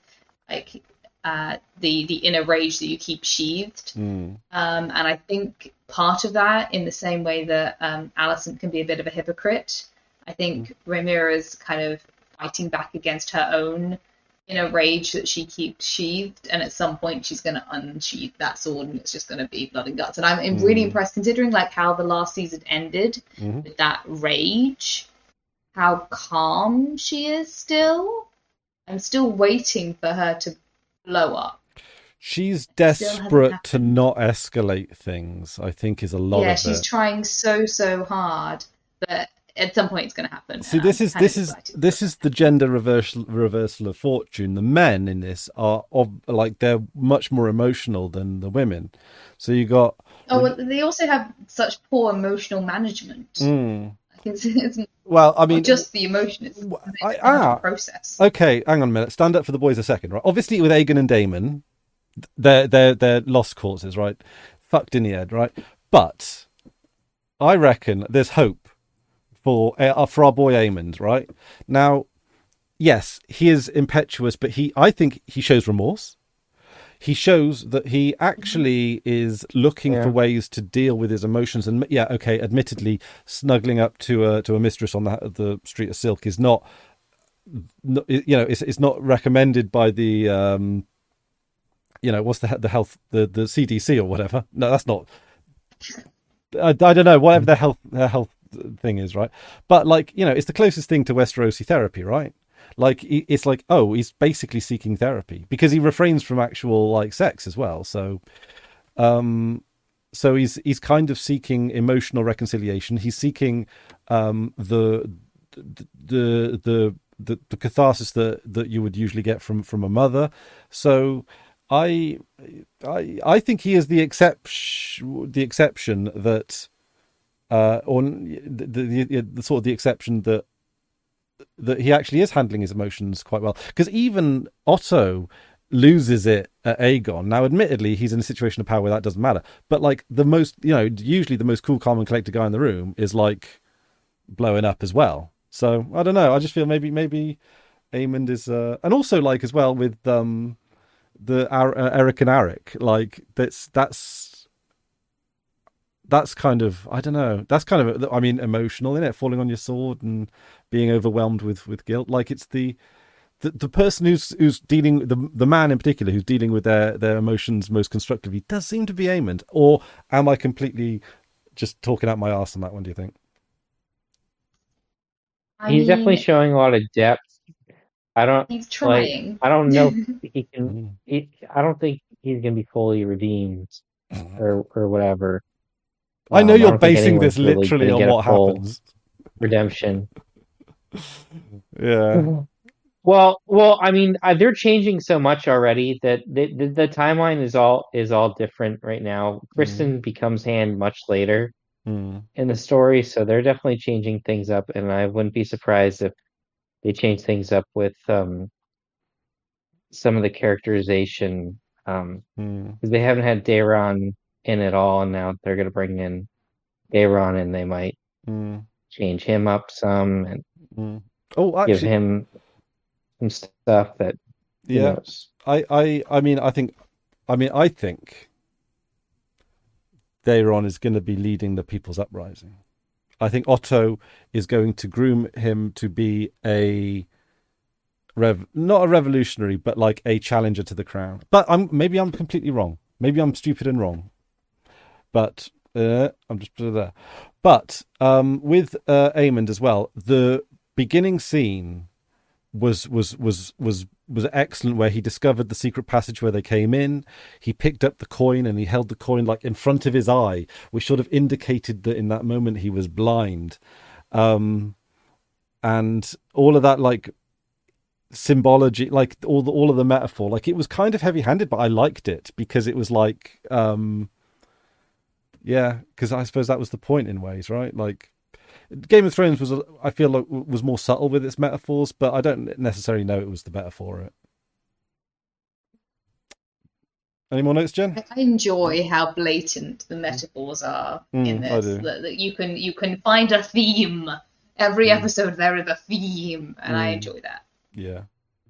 the inner rage that you keep sheathed. And I think part of that, in the same way that Alicent can be a bit of a hypocrite, I think Rhaenyra's kind of fighting back against her own inner rage that she keeps sheathed, and at some point she's going to unsheath that sword, and it's just going to be blood and guts. And I'm really impressed, considering like how the last season ended with that rage, how calm she is still. I'm still waiting for her to blow up. She's desperate to not escalate things, I think, is a lot of it. Yeah, she's trying so hard, but at some point it's going to happen. See, this is the gender reversal of fortune. The men in this are they're much more emotional than the women. So you got well, they also have such poor emotional management. It's well, I mean, just the emotion. It's process. Okay, hang on a minute. Stand up for the boys a second, right? Obviously, with Aegon and Daemon, they're lost causes, right? Fucked in the head, right? But I reckon there's hope for our boy Aemond, right? Now, yes, he is impetuous, but I think he shows remorse. He shows that he actually is looking for ways to deal with his emotions. And admittedly, snuggling up to a mistress on the Street of Silk is not it's not recommended by the what's the health the CDC or whatever. No, that's not. I don't know, whatever their health thing is, right? But it's the closest thing to Westerosi therapy, right? Like it's like, oh, he's basically seeking therapy because he refrains from actual sex as well. So he's kind of seeking emotional reconciliation. He's seeking the catharsis that you would usually get from a mother. So I think he is the exception that or the sort of the exception that he actually is handling his emotions quite well. Because even Otto loses it at Aegon. Now, admittedly, he's in a situation of power where that doesn't matter. But the most, usually the most cool, calm, and collected guy in the room is blowing up as well. So I don't know. I just feel maybe Aemond is, and also as well with the Eric and Arik. That's kind of, I don't know. That's kind of, I mean, emotional, isn't it? Falling on your sword and being overwhelmed with guilt. It's the person who's dealing, the man in particular who's dealing with their emotions most constructively does seem to be Aemond. Or am I completely just talking out my arse on that one, do you think? He's definitely showing a lot of depth. He's trying. I don't know if he can. I don't think he's going to be fully redeemed or whatever. I know you're basing this literally on what happens. Redemption. Yeah. Well, I mean, they're changing so much already that the timeline is all different right now. Kristen becomes Hand much later in the story, so they're definitely changing things up, and I wouldn't be surprised if they change things up with some of the characterization because they haven't had Daeron in at all, and now they're going to bring in Daeron, and they might change him up some and give him some stuff that knows. I think Daeron is going to be leading the People's Uprising. I think Otto is going to groom him to be not a revolutionary, but a challenger to the crown. But maybe I'm completely wrong. Maybe I'm stupid and wrong. But I'm just put it there. But with Aemond as well, the beginning scene was excellent, where he discovered the secret passage where they came in. He picked up the coin and he held the coin in front of his eye, which sort of indicated that in that moment he was blind. And all of that, symbology, like all of the metaphor. Like, it was kind of heavy-handed, but I liked it because it was like, because I suppose that was the point in ways, right? Like, Game of Thrones was, I feel like, was more subtle with its metaphors, but I don't necessarily know it was the better for it. Any more notes, Jen? I enjoy how blatant the metaphors are in this. That you can find a theme. Every episode there is a theme, and I enjoy that. Yeah.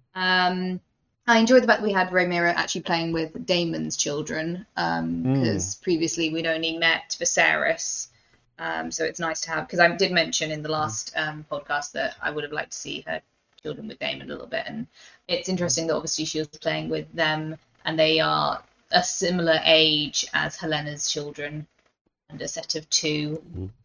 I enjoyed the fact that we had Rhaenyra actually playing with Daemon's children, because previously we'd only met Viserys. So it's nice to have, because I did mention in the last podcast that I would have liked to see her children with Daemon a little bit, and it's interesting that obviously she was playing with them, and they are a similar age as Helena's children, and a set of two.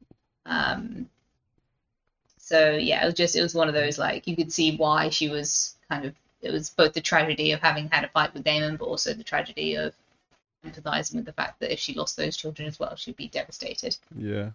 So yeah, it was one of those, like, you could see why she was it was both the tragedy of having had a fight with Daemon, but also the tragedy of empathizing with the fact that if she lost those children as well, she'd be devastated. Yeah.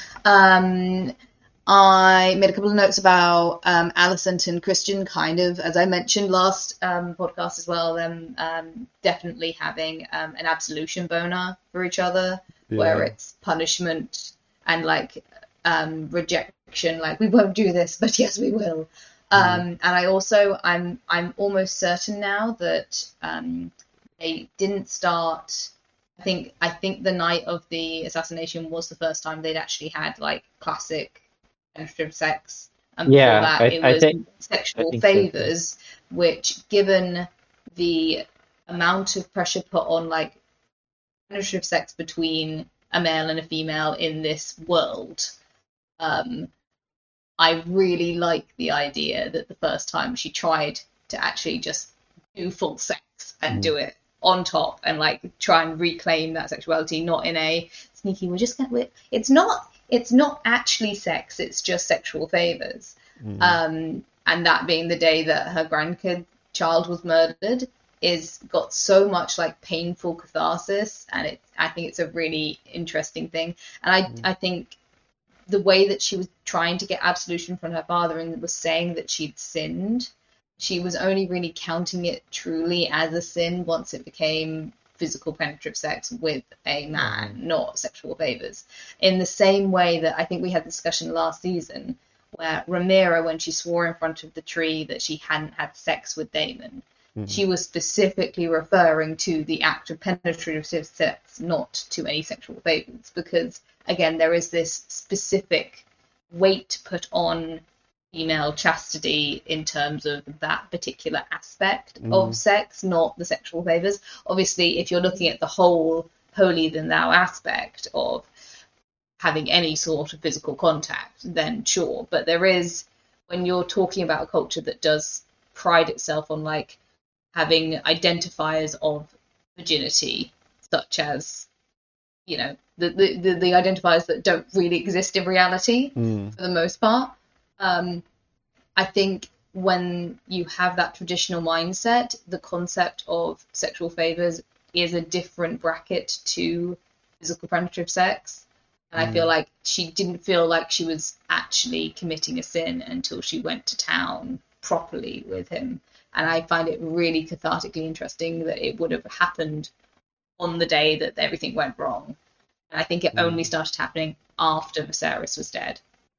I made a couple of notes about Alicent and Christian, kind of, as I mentioned last podcast as well, them definitely having an absolution boner for each other, where it's punishment and like rejection, like, we won't do this, but yes, we will. And I'm almost certain now that they didn't start. I think the night of the assassination was the first time they'd actually had like classic penetrative sex. And before that, it was sexual favors, which, given the amount of pressure put on like penetrative sex between a male and a female in this world, I really like the idea that the first time she tried to actually just do full sex and do it on top and like try and reclaim that sexuality, not in a sneaky, it's not actually sex, it's just sexual favors. And that being the day that her grandchild was murdered is got so much like painful catharsis, and I think it's a really interesting thing. And I think the way that she was trying to get absolution from her father and was saying that she'd sinned, she was only really counting it truly as a sin once it became physical penetrative sex with a man, not sexual favors. In the same way that I think we had a discussion last season where Rhaenyra, when she swore in front of the tree that she hadn't had sex with Daemon, she was specifically referring to the act of penetrative sex, not to any sexual favors, because again, there is this specific weight put on female chastity in terms of that particular aspect of sex, not the sexual favors. Obviously, if you're looking at the whole holier than thou aspect of having any sort of physical contact, then sure. But there is, when you're talking about a culture that does pride itself on like having identifiers of virginity, such as, you know, the identifiers that don't really exist in reality for the most part. I think when you have that traditional mindset, the concept of sexual favors is a different bracket to physical penetrative sex. And I feel like she didn't feel like she was actually committing a sin until she went to town properly with him. And I find it really cathartically interesting that it would have happened on the day that everything went wrong. And I think it only started happening after Viserys was dead.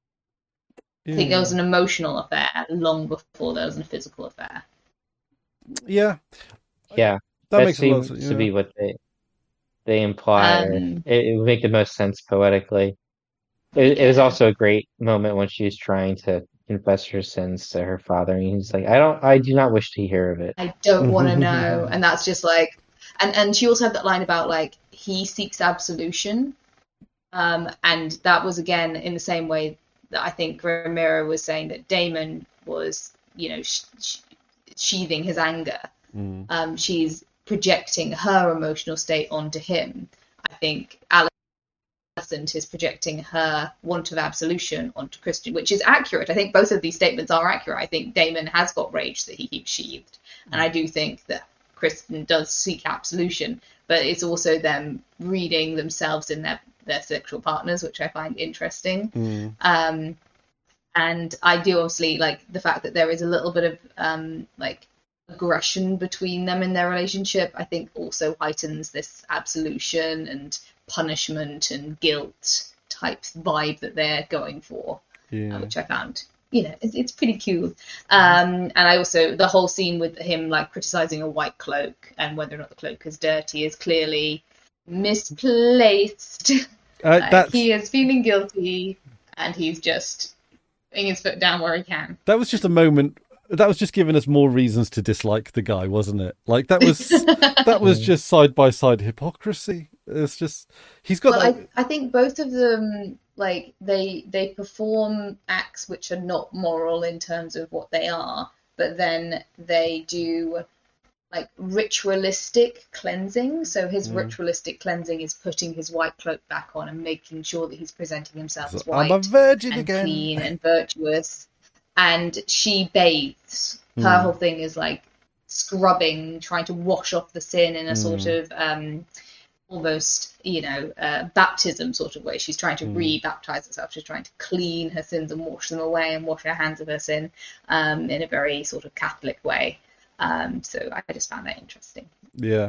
I think there was an emotional affair long before there was a physical affair. Yeah. Yeah. That seems to be what they imply. It would make the most sense poetically. It was also a great moment when she was trying to confess her sins to her father, and he's like, I do not wish to hear of it. I don't want to know. And that's just like, and she also had that line about like, he seeks absolution. And that was again in the same way that I think Rhaenyra was saying that Daemon was, you know, sheathing his anger. She's projecting her emotional state onto him. I think Alicent is projecting her want of absolution onto Christian, which is accurate. I think both of these statements are accurate. I think Daemon has got rage that he keeps sheathed, and I do think that Christian does seek absolution, but it's also them reading themselves in their sexual partners, which I find interesting. And I do obviously like the fact that there is a little bit of like aggression between them in their relationship. I think also heightens this absolution and punishment and guilt type vibe that they're going for, which I found, it's pretty cool. And I also, the whole scene with him like criticizing a white cloak and whether or not the cloak is dirty is clearly misplaced. He is feeling guilty and he's just putting his foot down where he can. That was just a moment. That was just giving us more reasons to dislike the guy, wasn't it? Like that was just side by side hypocrisy. It's just he's got. Well, I think both of them like they perform acts which are not moral in terms of what they are, but then they do like ritualistic cleansing. So his ritualistic cleansing is putting his white cloak back on and making sure that he's presenting himself as white, I'm a virgin and again, clean and virtuous. And she bathes. Her whole thing is like scrubbing, trying to wash off the sin in a sort of almost, baptism sort of way. She's trying to re-baptize herself. She's trying to clean her sins and wash them away and wash her hands of her sin in a very sort of Catholic way. So I just found that interesting. Yeah.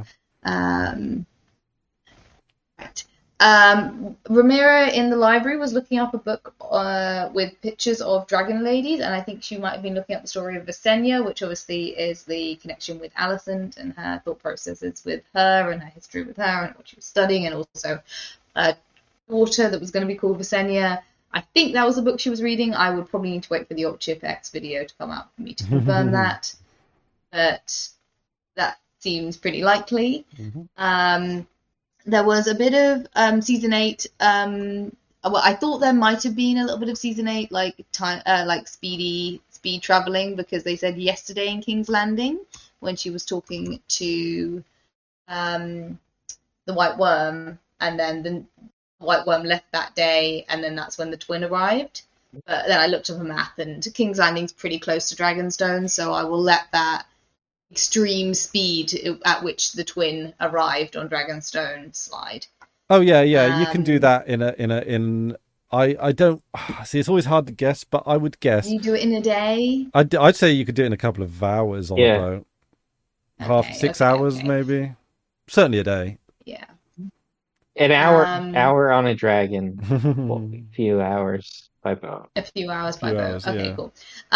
Right. Rhaenyra in the library was looking up a book with pictures of dragon ladies, and I think she might have been looking up the story of Visenya, which obviously is the connection with Alicent and her thought processes with her and her history with her and what she was studying, and also a daughter that was going to be called Visenya. I think that was the book she was reading. I would probably need to wait for the Alt-Chip X video to come out for me to confirm that, but that seems pretty likely. There was a bit of season 8. Well, I thought there might have been a little bit of season 8, like time, like speed traveling, because they said yesterday in King's Landing when she was talking to the White Worm, and then the White Worm left that day, and then that's when the twin arrived. But then I looked up a map, and King's Landing's pretty close to Dragonstone, so I will let that extreme speed at which the twin arrived on Dragonstone slide. Oh yeah, you can do that I don't see, it's always hard to guess, but I would guess you do it in a day. I'd say you could do it in a couple of hours on a boat. 6 hours maybe, certainly a day. Yeah, an hour on a dragon. A few hours by boat. Okay, cool.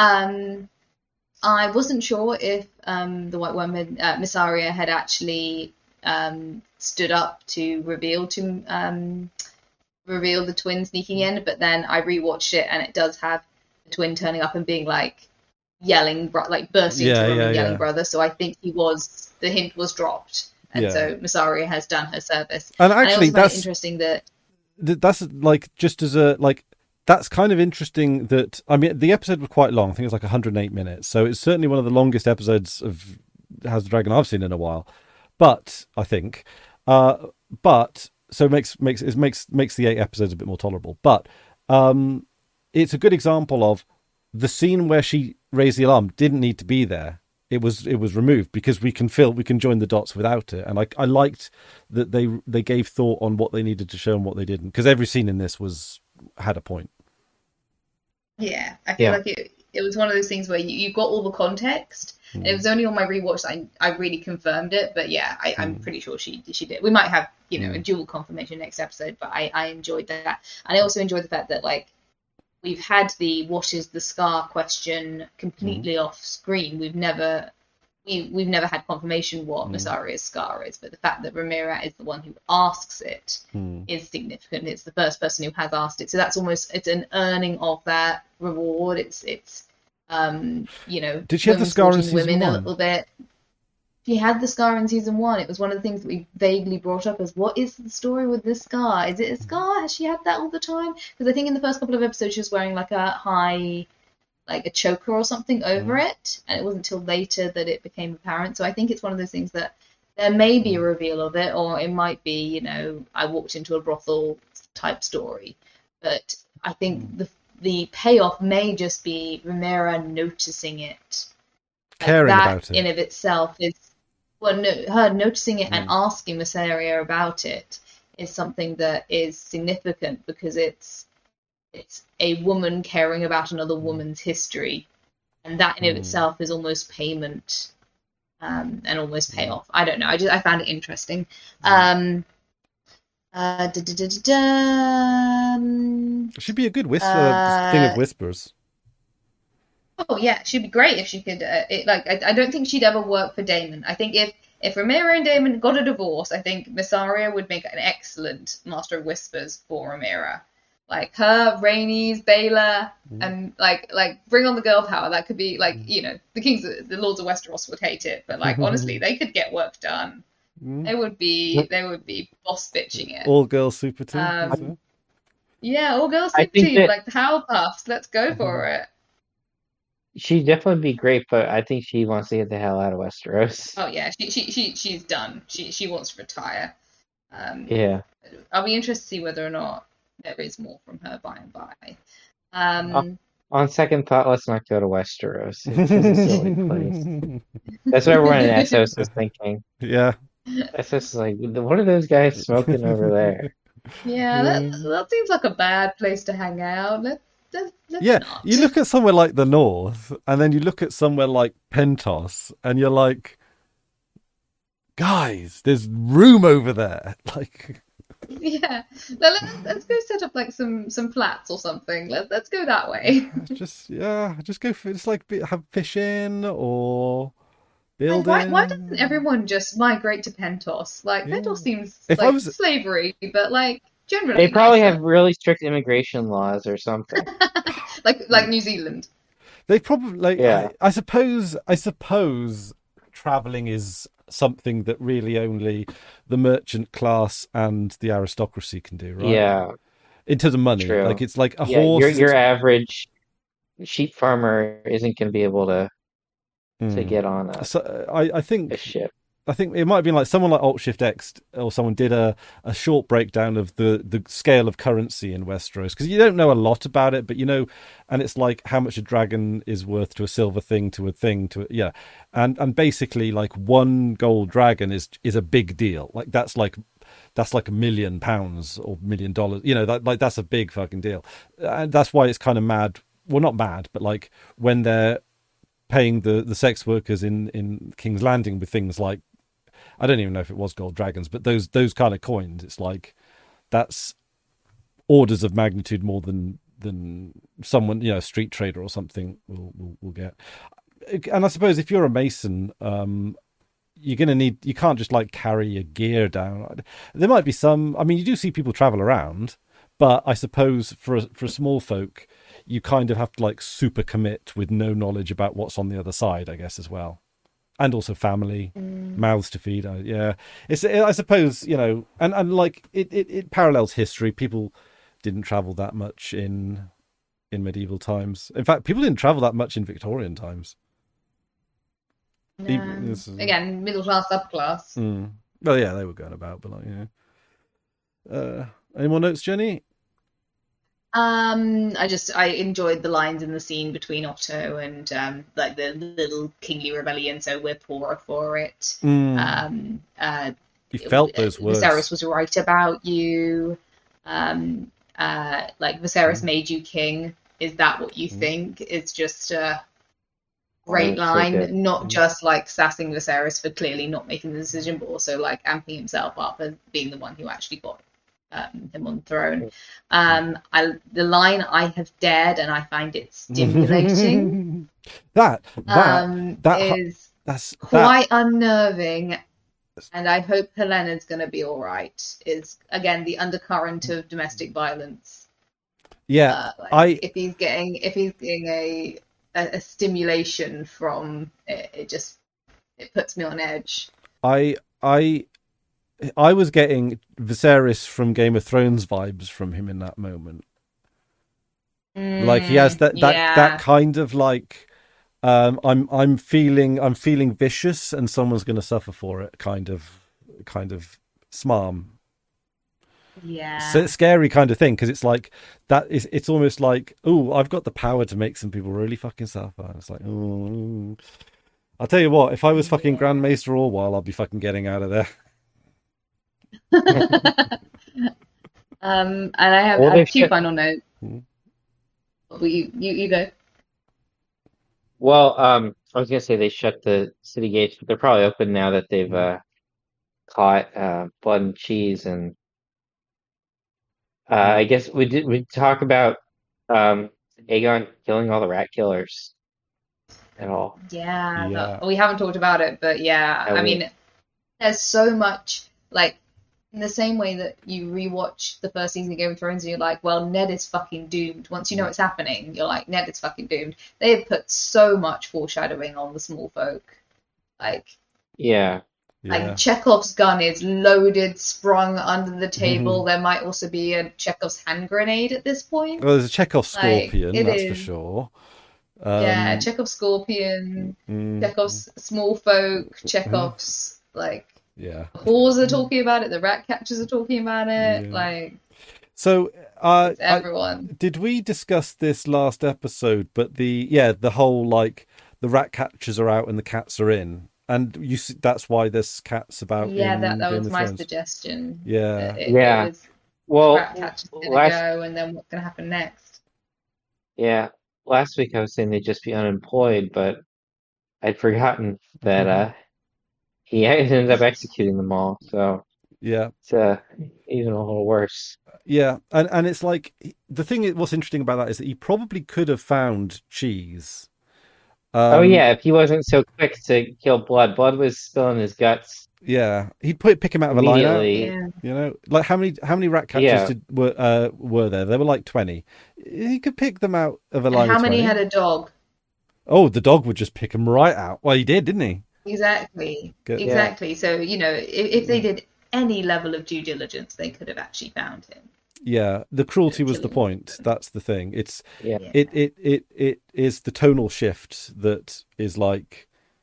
I wasn't sure if the White Worm Miss Arya had actually stood up to reveal the twin sneaking in, but then I rewatched it and it does have the twin turning up and being like yelling, like bursting into the room and yelling brother. So I think the hint was dropped, and so Miss Arya has done her service. And actually, that's interesting that's like just as a like. That's kind of interesting that, I mean, the episode was quite long. I think it was like 108 minutes. So it's certainly one of the longest episodes of House of the Dragon I've seen in a while. But I think, so it makes the 8 episodes a bit more tolerable. But it's a good example of the scene where she raised the alarm didn't need to be there. It was removed because we can join the dots without it. And I liked that they gave thought on what they needed to show and what they didn't, because every scene in this had a point. Yeah, I feel like it was one of those things where you got all the context. And it was only on my rewatch that I really confirmed it. But yeah, I'm pretty sure she did. We might have a dual confirmation next episode, but I enjoyed that. And I also enjoyed the fact that like we've had the what is the scar question completely off screen. We've never had confirmation what Miss Arya's scar is, but the fact that Rhaenyra is the one who asks it is significant. It's the first person who has asked it, so that's it's an earning of that reward. It's did she have the scar in season 1? A little bit. She had the scar in season 1. It was one of the things that we vaguely brought up as what is the story with this scar? Is it a scar? Has she had that all the time? Because I think in the first couple of episodes she was wearing like a choker or something over it, and it wasn't until later that it became apparent. So I think it's one of those things that there may be a reveal of it, or it might be, I walked into a brothel type story. But I think the payoff may just be Rhaenyra noticing it. Caring about it. In of itself is, her noticing it and asking Visenya about it is something that is significant, because it's it's a woman caring about another woman's history, and that in of itself is almost payment, and almost payoff. I don't know. I found it interesting. She'd be a good thing of whispers. Oh yeah, she'd be great if she could. I don't think she'd ever work for Daemon. I think if Rhaenyra and Daemon got a divorce, I think Mysaria would make an excellent Master of Whispers for Rhaenyra. Like her, Rhaenys, Baela, and like bring on the girl power. That could be the Lords of Westeros would hate it, but honestly, they could get work done. They would be boss bitching it. All girls super team. Yeah, all girls super team, like the Powerpuffs. Let's go for it. She'd definitely be great, but I think she wants to get the hell out of Westeros. Oh yeah, she's done. She wants to retire. Yeah. I'll be interested to see whether or not there is more from her by and by. On second thought, let's not go to Westeros. It's a silly place. That's what everyone in Essos is thinking. Yeah. Essos is like, what are those guys smoking over there? Yeah, that seems like a bad place to hang out. Let's not. You look at somewhere like the North, and then you look at somewhere like Pentos, and you're like, guys, there's room over there. Like, yeah, let's go set up like some flats or something. Let's go that way. just go for just like have fishing or building. Why doesn't everyone just migrate to Pentos? Like Pentos seems like slavery, but like generally they probably have really strict immigration laws or something. like New Zealand. They probably I suppose traveling is something that really only the merchant class and the aristocracy can do, right? Yeah. In terms of money. True. Like it's like a horse. Your average sheep farmer isn't going to be able to get on I think a ship. I think it might have been like someone like Alt Shift X or someone did a short breakdown of the scale of currency in Westeros, because you don't know a lot about it, but and it's like how much a dragon is worth to a silver thing to a thing to and basically like one gold dragon is a big deal. Like that's like £1 million or $1 million. That's a big fucking deal, and that's why it's kind of mad. Well, not mad, but like when they're paying the sex workers in King's Landing with things like, I don't even know if it was gold dragons, but those kind of coins, it's like that's orders of magnitude more than someone, a street trader or something will get. And I suppose if you're a mason, you're going to need, you can't just like carry your gear down. There might be some, I mean, you do see people travel around, but I suppose for small folk, you kind of have to like super commit with no knowledge about what's on the other side, I guess, as well. And also family, mouths to feed. It's, I suppose, and like it parallels history. People didn't travel that much in medieval times. In fact, people didn't travel that much in Victorian times. No. Again, middle class, upper class. Well, yeah, they were going about, but any more notes, Jenny? I enjoyed the lines in the scene between Otto and like the little kingly rebellion, so we're poorer for it. You felt those words. Viserys was right about you. Like Viserys made you king. Is that what you think? It's just a great line, not just like sassing Viserys for clearly not making the decision, but also like amping himself up as being the one who actually got him on the throne. The line, "I have dared," and I find it stimulating. That's quite unnerving, and I hope Helena's going to be all right. Is again the undercurrent of domestic violence. Yeah, if he's getting a stimulation from it, it puts me on edge. I was getting Viserys from Game of Thrones vibes from him in that moment. Like he has that kind of like I'm feeling vicious and someone's going to suffer for it kind of smarm. Yeah. So it's scary kind of thing, because it's like it's almost like, oh, I've got the power to make some people really fucking suffer. And it's like, oh, I'll tell you what, if I was fucking Grand Maester Orwell, I'll be fucking getting out of there. And I have two final notes. You go. Well, I was gonna say they shut the city gates, but they're probably open now that they've caught Blood and Cheese, and I guess we talk about um Aegon killing all the rat killers at all. Yeah, we haven't talked about it, but yeah, Have I we? mean, there's so much like in the same way that you rewatch the first season of Game of Thrones and you're like, well, Ned is fucking doomed. Once you know it's happening, you're like, Ned is fucking doomed. They have put so much foreshadowing on the small folk. Like, Yeah. like Chekhov's gun is loaded, sprung under the table. There might also be a Chekhov's hand grenade at this point. Well, there's a Chekhov's scorpion, Like, that's for sure. Yeah, Chekhov's scorpion, Chekhov's small folk, Chekhov's whores are talking about it, the rat catchers are talking about it, like so everyone. Did we discuss this last episode? But the whole like the rat catchers are out and the cats are in, and that's why there's cats about. Yeah, that was my suggestion. Yeah, it was, well, rat catchers gonna go, and then what's gonna happen next? Yeah. Last week I was saying they'd just be unemployed, but I'd forgotten that he ended up executing them all. So yeah, it's even a little worse. Yeah, and it's like the thing. What's interesting about that is that he probably could have found Cheese. Oh yeah, if he wasn't so quick to kill Blood. Blood was still in his guts. Yeah, he'd pick him out of a lineup. You know, like how many rat catchers were there? There were like 20. He could pick them out of a lineup. How many had a dog? Oh, the dog would just pick him right out. Well, he did, didn't he? Exactly. Exactly. So if they did any level of due diligence, they could have actually found him. Yeah, the cruelty was the point. That's the thing. It's it is the tonal shift that is like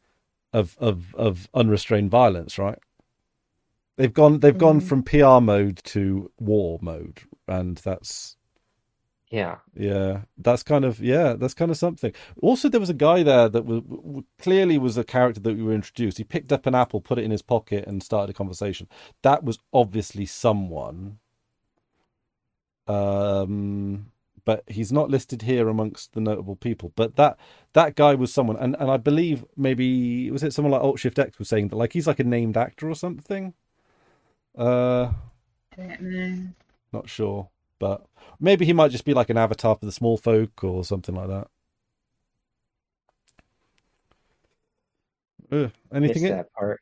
of unrestrained violence, right? They've gone from PR mode to war mode, and that's that's kind of something. Also, there was a guy there that clearly was a character that we were introduced. He picked up an apple, put it in his pocket, and started a conversation. That was obviously someone. But he's not listed here amongst the notable people. But that guy was someone, and I believe maybe was it someone like Alt Shift X was saying that like he's like a named actor or something. I don't know. Not sure, but maybe he might just be like an avatar for the small folk or something like that. Anything? Missed that part.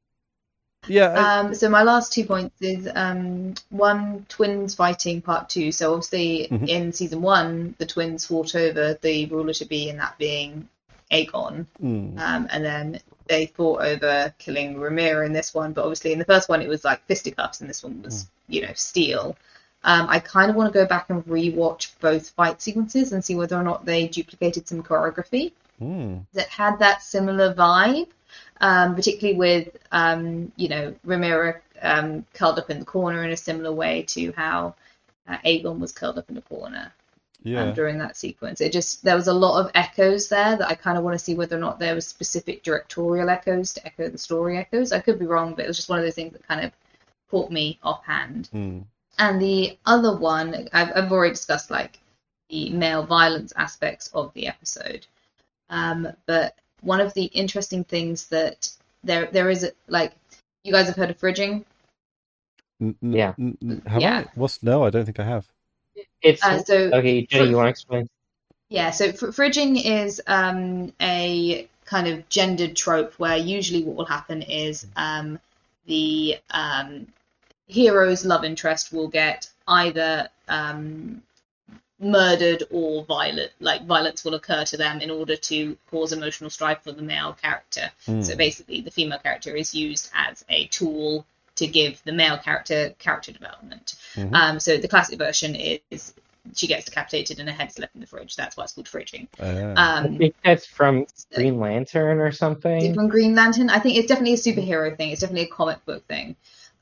Yeah. So my last 2 points is one, twins fighting part 2. So obviously in season 1, the twins fought over the ruler to be, and that being Aegon, and then they fought over killing Rhaenyra in this one. But obviously in the first one it was like fisticuffs, and this one was steel. I kind of want to go back and rewatch both fight sequences and see whether or not they duplicated some choreography that had that similar vibe. Particularly with Rhaenyra curled up in the corner in a similar way to how Aegon was curled up in the corner during that sequence. There was a lot of echoes there that I kind of want to see whether or not there was specific directorial echoes to echo the story echoes. I could be wrong, but it was just one of those things that kind of caught me offhand. And the other one, I've already discussed like the male violence aspects of the episode, but one of the interesting things that there is, like, you guys have heard of fridging? Yeah. I? No, I don't think I have. It's okay. Jenny, you want to explain? Yeah. So fridging is a kind of gendered trope where usually what will happen is the hero's love interest will get either murdered or violence will occur to them in order to cause emotional strife for the male character. So basically the female character is used as a tool to give the male character development. So the classic version is she gets decapitated and her head's left in the fridge. That's why it's called fridging. I think that's from Green Lantern or something. From Green Lantern. I think it's definitely a superhero thing. It's definitely a comic book thing.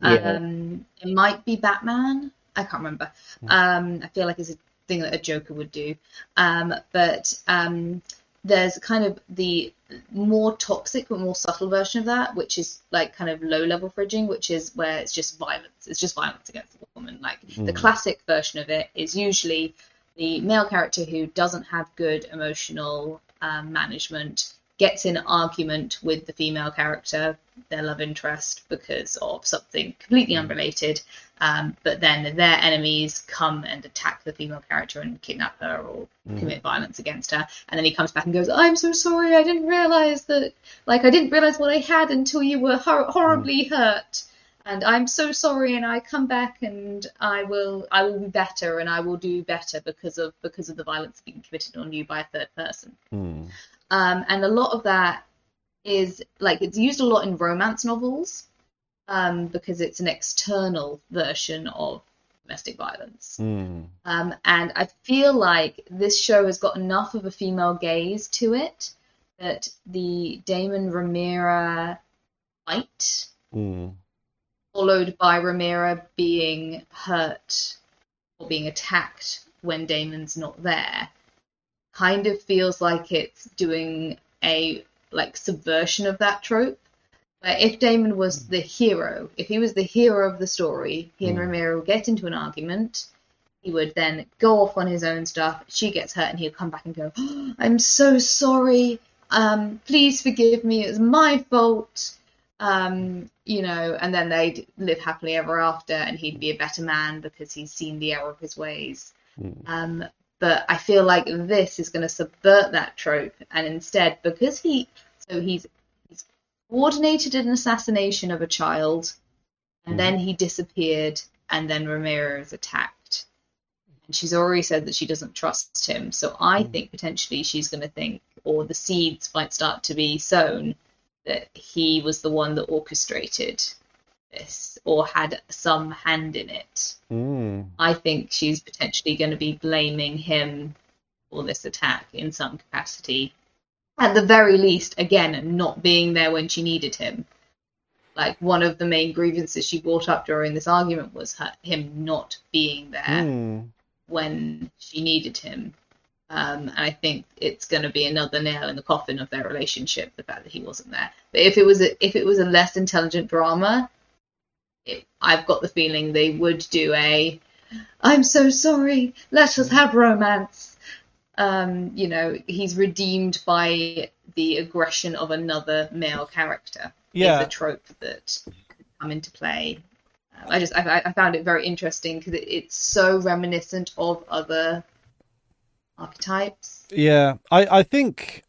It might be Batman. I can't remember. I feel like it's a thing that a Joker would do, but there's kind of the more toxic but more subtle version of that, which is like kind of low level fridging, which is where it's just violence against the woman. Like the classic version of it is usually the male character who doesn't have good emotional management gets in an argument with the female character, their love interest, because of something completely unrelated. But then their enemies come and attack the female character and kidnap her or commit violence against her. And then he comes back and goes, "I'm so sorry. I didn't realize that. Like, I didn't realize what I had until you were horribly hurt. And I'm so sorry. And I come back and I will be better and I will do better because of the violence being committed on you by a third person." And a lot of that is like it's used a lot in romance novels because it's an external version of domestic violence. And I feel like this show has got enough of a female gaze to it that the Damon Rhaenyra fight, followed by Rhaenyra being hurt or being attacked when Damon's not there, kind of feels like it's doing a like subversion of that trope. Where if Damon was the hero, if he was the hero of the story, he and Rhaenyra would get into an argument. He would then go off on his own stuff. She gets hurt, and he'd come back and go, "Oh, I'm so sorry. Please forgive me. It was my fault." You know, and then they'd live happily ever after, and he'd be a better man because he's seen the error of his ways. But I feel like this is going to subvert that trope, and instead, because he's coordinated an assassination of a child, and then he disappeared, and then Rhaenyra is attacked, and she's already said that she doesn't trust him. So I think potentially she's going to think, or the seeds might start to be sown, that he was the one that orchestrated this or had some hand in it. I think she's potentially going to be blaming him for this attack in some capacity. At the very least, again, not being there when she needed him. Like, one of the main grievances she brought up during this argument was him not being there when she needed him. And I think it's going to be another nail in the coffin of their relationship, the fact that he wasn't there. But if it was a less intelligent drama, I've got the feeling they would do "I'm so sorry, let us have romance." You know, he's redeemed by the aggression of another male character. Yeah, is a trope that could come into play. I found it very interesting because it's so reminiscent of other archetypes. Yeah, I think.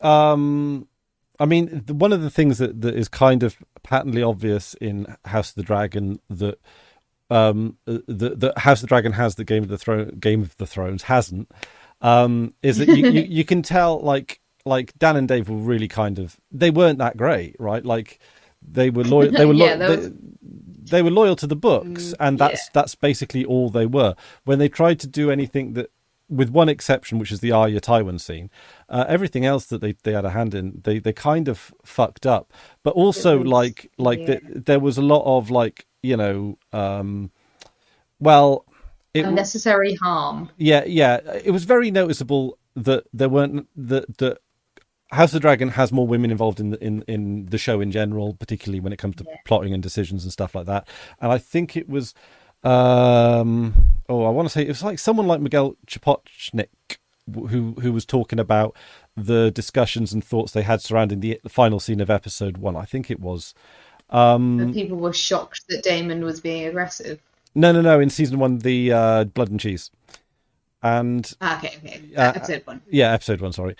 I mean, one of the things that is kind of patently obvious in House of the Dragon that the House of the Dragon has that Game of the Thrones hasn't, is that you can tell like Dan and Dave were really they weren't that great, right? Like they were loyal. They were loyal to the books, and that's basically all they were. When they tried to do anything that, with one exception, which is the Arya Tywin scene, everything else that they had a hand in, they kind of fucked up. But also, there was a lot of unnecessary harm. Yeah, it was very noticeable that there weren't that House of the Dragon has more women involved in the show in general, particularly when it comes to plotting and decisions and stuff like that. And I think it was. I want to say it was like someone like Miguel Sapochnik who was talking about the discussions and thoughts they had surrounding the final scene of episode 1. I think it was. People were shocked that Daemon was being aggressive. No. In season 1, the Blood and Cheese, and episode 1. Yeah, episode 1. Sorry,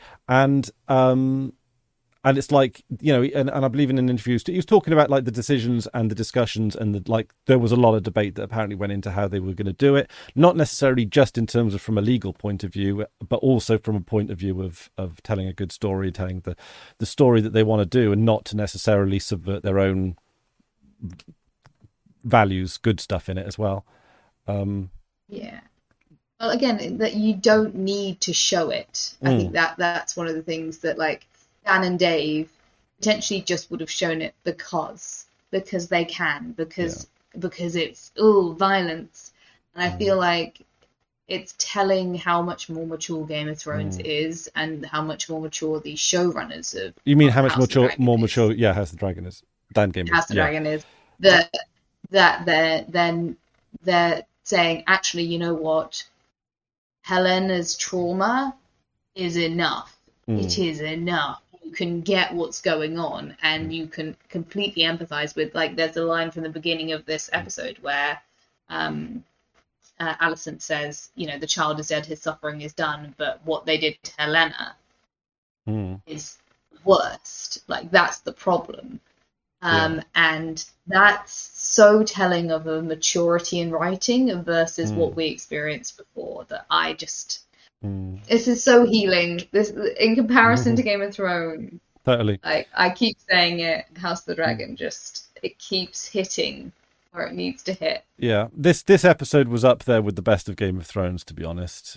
and it's like, you know, and I believe in an interview, he was talking about like the decisions and the discussions, and there was a lot of debate that apparently went into how they were going to do it, not necessarily just in terms of from a legal point of view, but also from a point of view of telling a good story, telling the story that they want to do, and not to necessarily subvert their own values, good stuff in it as well. Yeah. Well, again, that you don't need to show it. I think that's one of the things that, like, Dan and Dave potentially just would have shown it because they can, because it's violence, and I feel like it's telling how much more mature Game of Thrones is, and how much more mature the showrunners of. You mean how much more mature? Yeah, House of the Dragon is. Dan Game. House of the Dragon is that they're saying, actually, you know what? Helena's trauma is enough. It is enough. You can get what's going on, and you can completely empathize with, like, there's a line from the beginning of this episode where Alicent says, you know, the child is dead, his suffering is done, but what they did to Helena is worst. Like, that's the problem. And that's so telling of a maturity in writing versus what we experienced before, that I just... This is so healing. This, in comparison to Game of Thrones. Totally. Like, I keep saying it, House of the Dragon it keeps hitting where it needs to hit. Yeah, this episode was up there with the best of Game of Thrones, to be honest.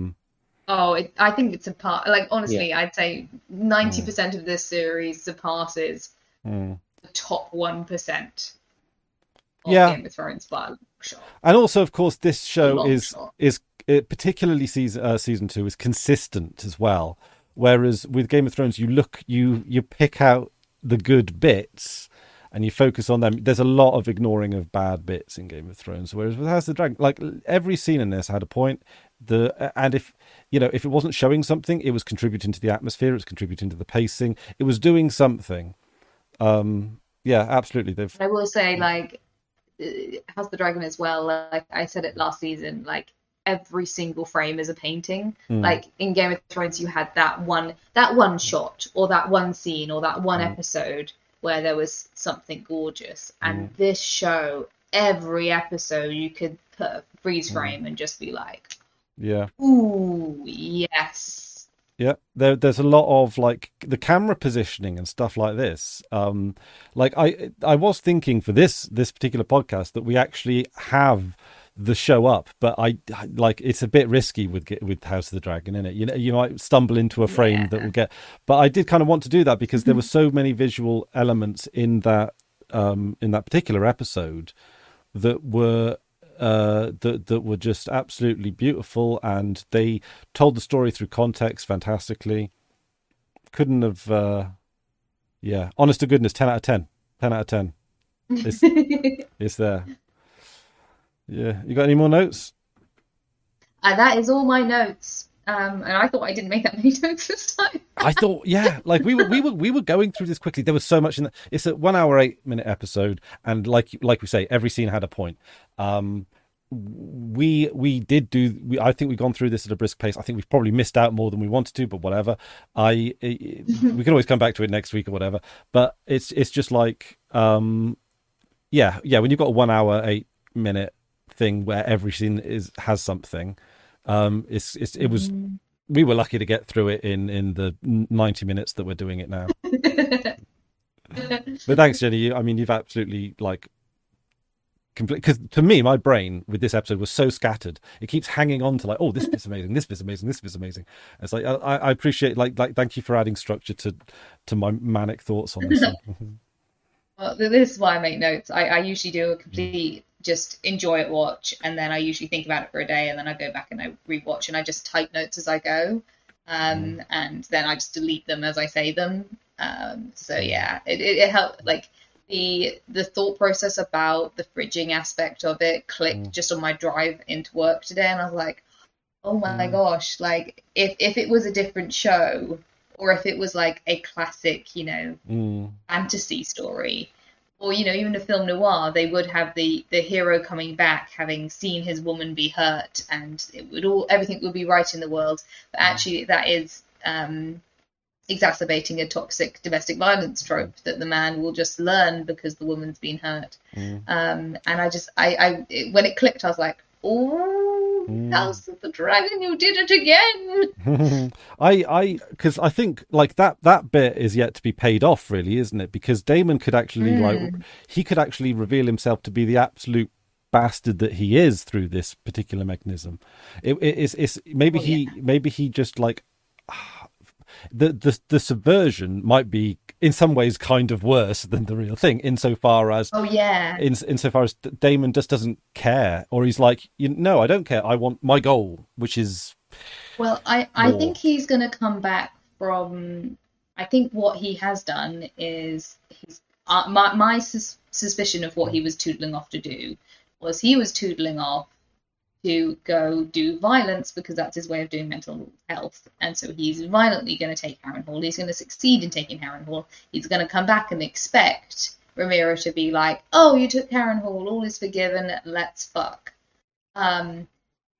I think it's a part. Like, honestly, I'd say 90% of this series surpasses the top 1% of Game of Thrones by a long shot. And also, of course, this show is particularly season 2 is consistent as well. Whereas with Game of Thrones, you pick out the good bits and you focus on them. There's a lot of ignoring of bad bits in Game of Thrones. Whereas with House of the Dragon, like, every scene in this had a point. And if it wasn't showing something, it was contributing to the atmosphere. It was contributing to the pacing. It was doing something. Yeah, absolutely. I will say, like, House of the Dragon as well. Like I said it last season, like, every single frame is a painting. Like, in Game of Thrones, you had that one shot, or that one scene, or that one episode where there was something gorgeous. And this show, every episode, you could put a freeze frame and just be like, ooh, yes. Yeah, there's a lot of, like, the camera positioning and stuff like this. Like, I was thinking for this particular podcast that we actually have the show up, but I like, it's a bit risky with House of the Dragon, isn't it? You know, you might stumble into a frame that will get. But I did kind of want to do that because there were so many visual elements in that particular episode that were that were just absolutely beautiful, and they told the story through context fantastically. Couldn't have, honest to goodness, 10 out of 10. 10 out of 10. It's there. Yeah, you got any more notes? That is all my notes. And I thought I didn't make that many notes this time. I thought, like we were going through this quickly. There was so much in it's a 1 hour 8-minute episode, and like we say, every scene had a point. We did do. I think we've gone through this at a brisk pace. I think we've probably missed out more than we wanted to, but whatever. We can always come back to it next week or whatever. But it's just like, when you've got a 1 hour 8-minute thing where every scene has something, it was. We were lucky to get through it in the 90 minutes that we're doing it now. But thanks, Jenny. You've absolutely, like, complete, because to me, my brain with this episode was so scattered. It keeps hanging on to, like, oh, this bit's amazing, this bit's amazing, this bit's amazing. It's like I appreciate, like thank you for adding structure to my manic thoughts on this. Well, this is why I make notes. I usually do a complete just enjoy it watch, and then I usually think about it for a day, and then I go back and I rewatch, and I just type notes as I go, and then I just delete them as I say them. It helped, like, the thought process about the fridging aspect of it clicked just on my drive into work today, and I was like, oh my gosh, like, if it was a different show, or if it was like a classic, fantasy story, or, even a film noir, they would have the hero coming back, having seen his woman be hurt, and everything would be right in the world. But actually, that is exacerbating a toxic domestic violence trope that the man will just learn because the woman's been hurt. And when it clicked, I was like, oh, House of the Dragon, you did it again. Because I think, like, that bit is yet to be paid off, really, isn't it? Because Daemon could actually he could actually reveal himself to be the absolute bastard that he is through this particular mechanism. Maybe he just, like, the subversion might be in some ways kind of worse than the real thing, insofar as insofar as Daemon just doesn't care, or he's like, no, I don't care, I want my goal, which is, well, I think he's going to come back from, I think what he has done is my suspicion of what he was tootling off to do was he was tootling off to go do violence because that's his way of doing mental health. And so he's violently going to take Harrenhal. He's going to succeed in taking Harrenhal. He's going to come back and expect Rhaenyra to be like, oh, you took Harrenhal, all is forgiven, let's fuck. And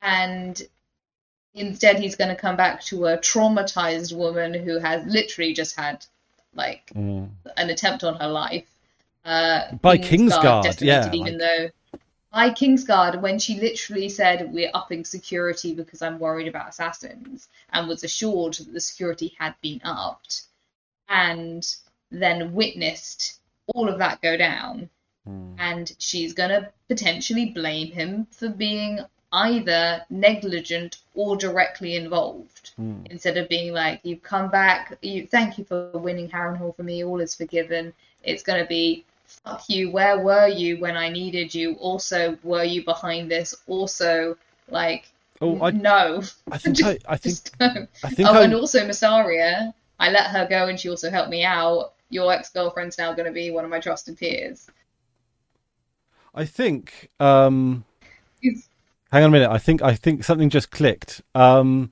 instead he's going to come back to a traumatized woman who has literally just had like an attempt on her life. By Kingsguard, yeah. Even though by Kingsguard, when she literally said, we're upping security because I'm worried about assassins, and was assured that the security had been upped, and then witnessed all of that go down, and she's going to potentially blame him for being either negligent or directly involved, instead of being like, you've come back, thank you for winning Harrenhal for me, all is forgiven. It's going to be, fuck you, where were you when I needed you? Also, were you behind this? Also, like, no. I think and also Mysaria, I let her go and she also helped me out. Your ex-girlfriend's now going to be one of my trusted peers. I think, hang on a minute. I think something just clicked. Oh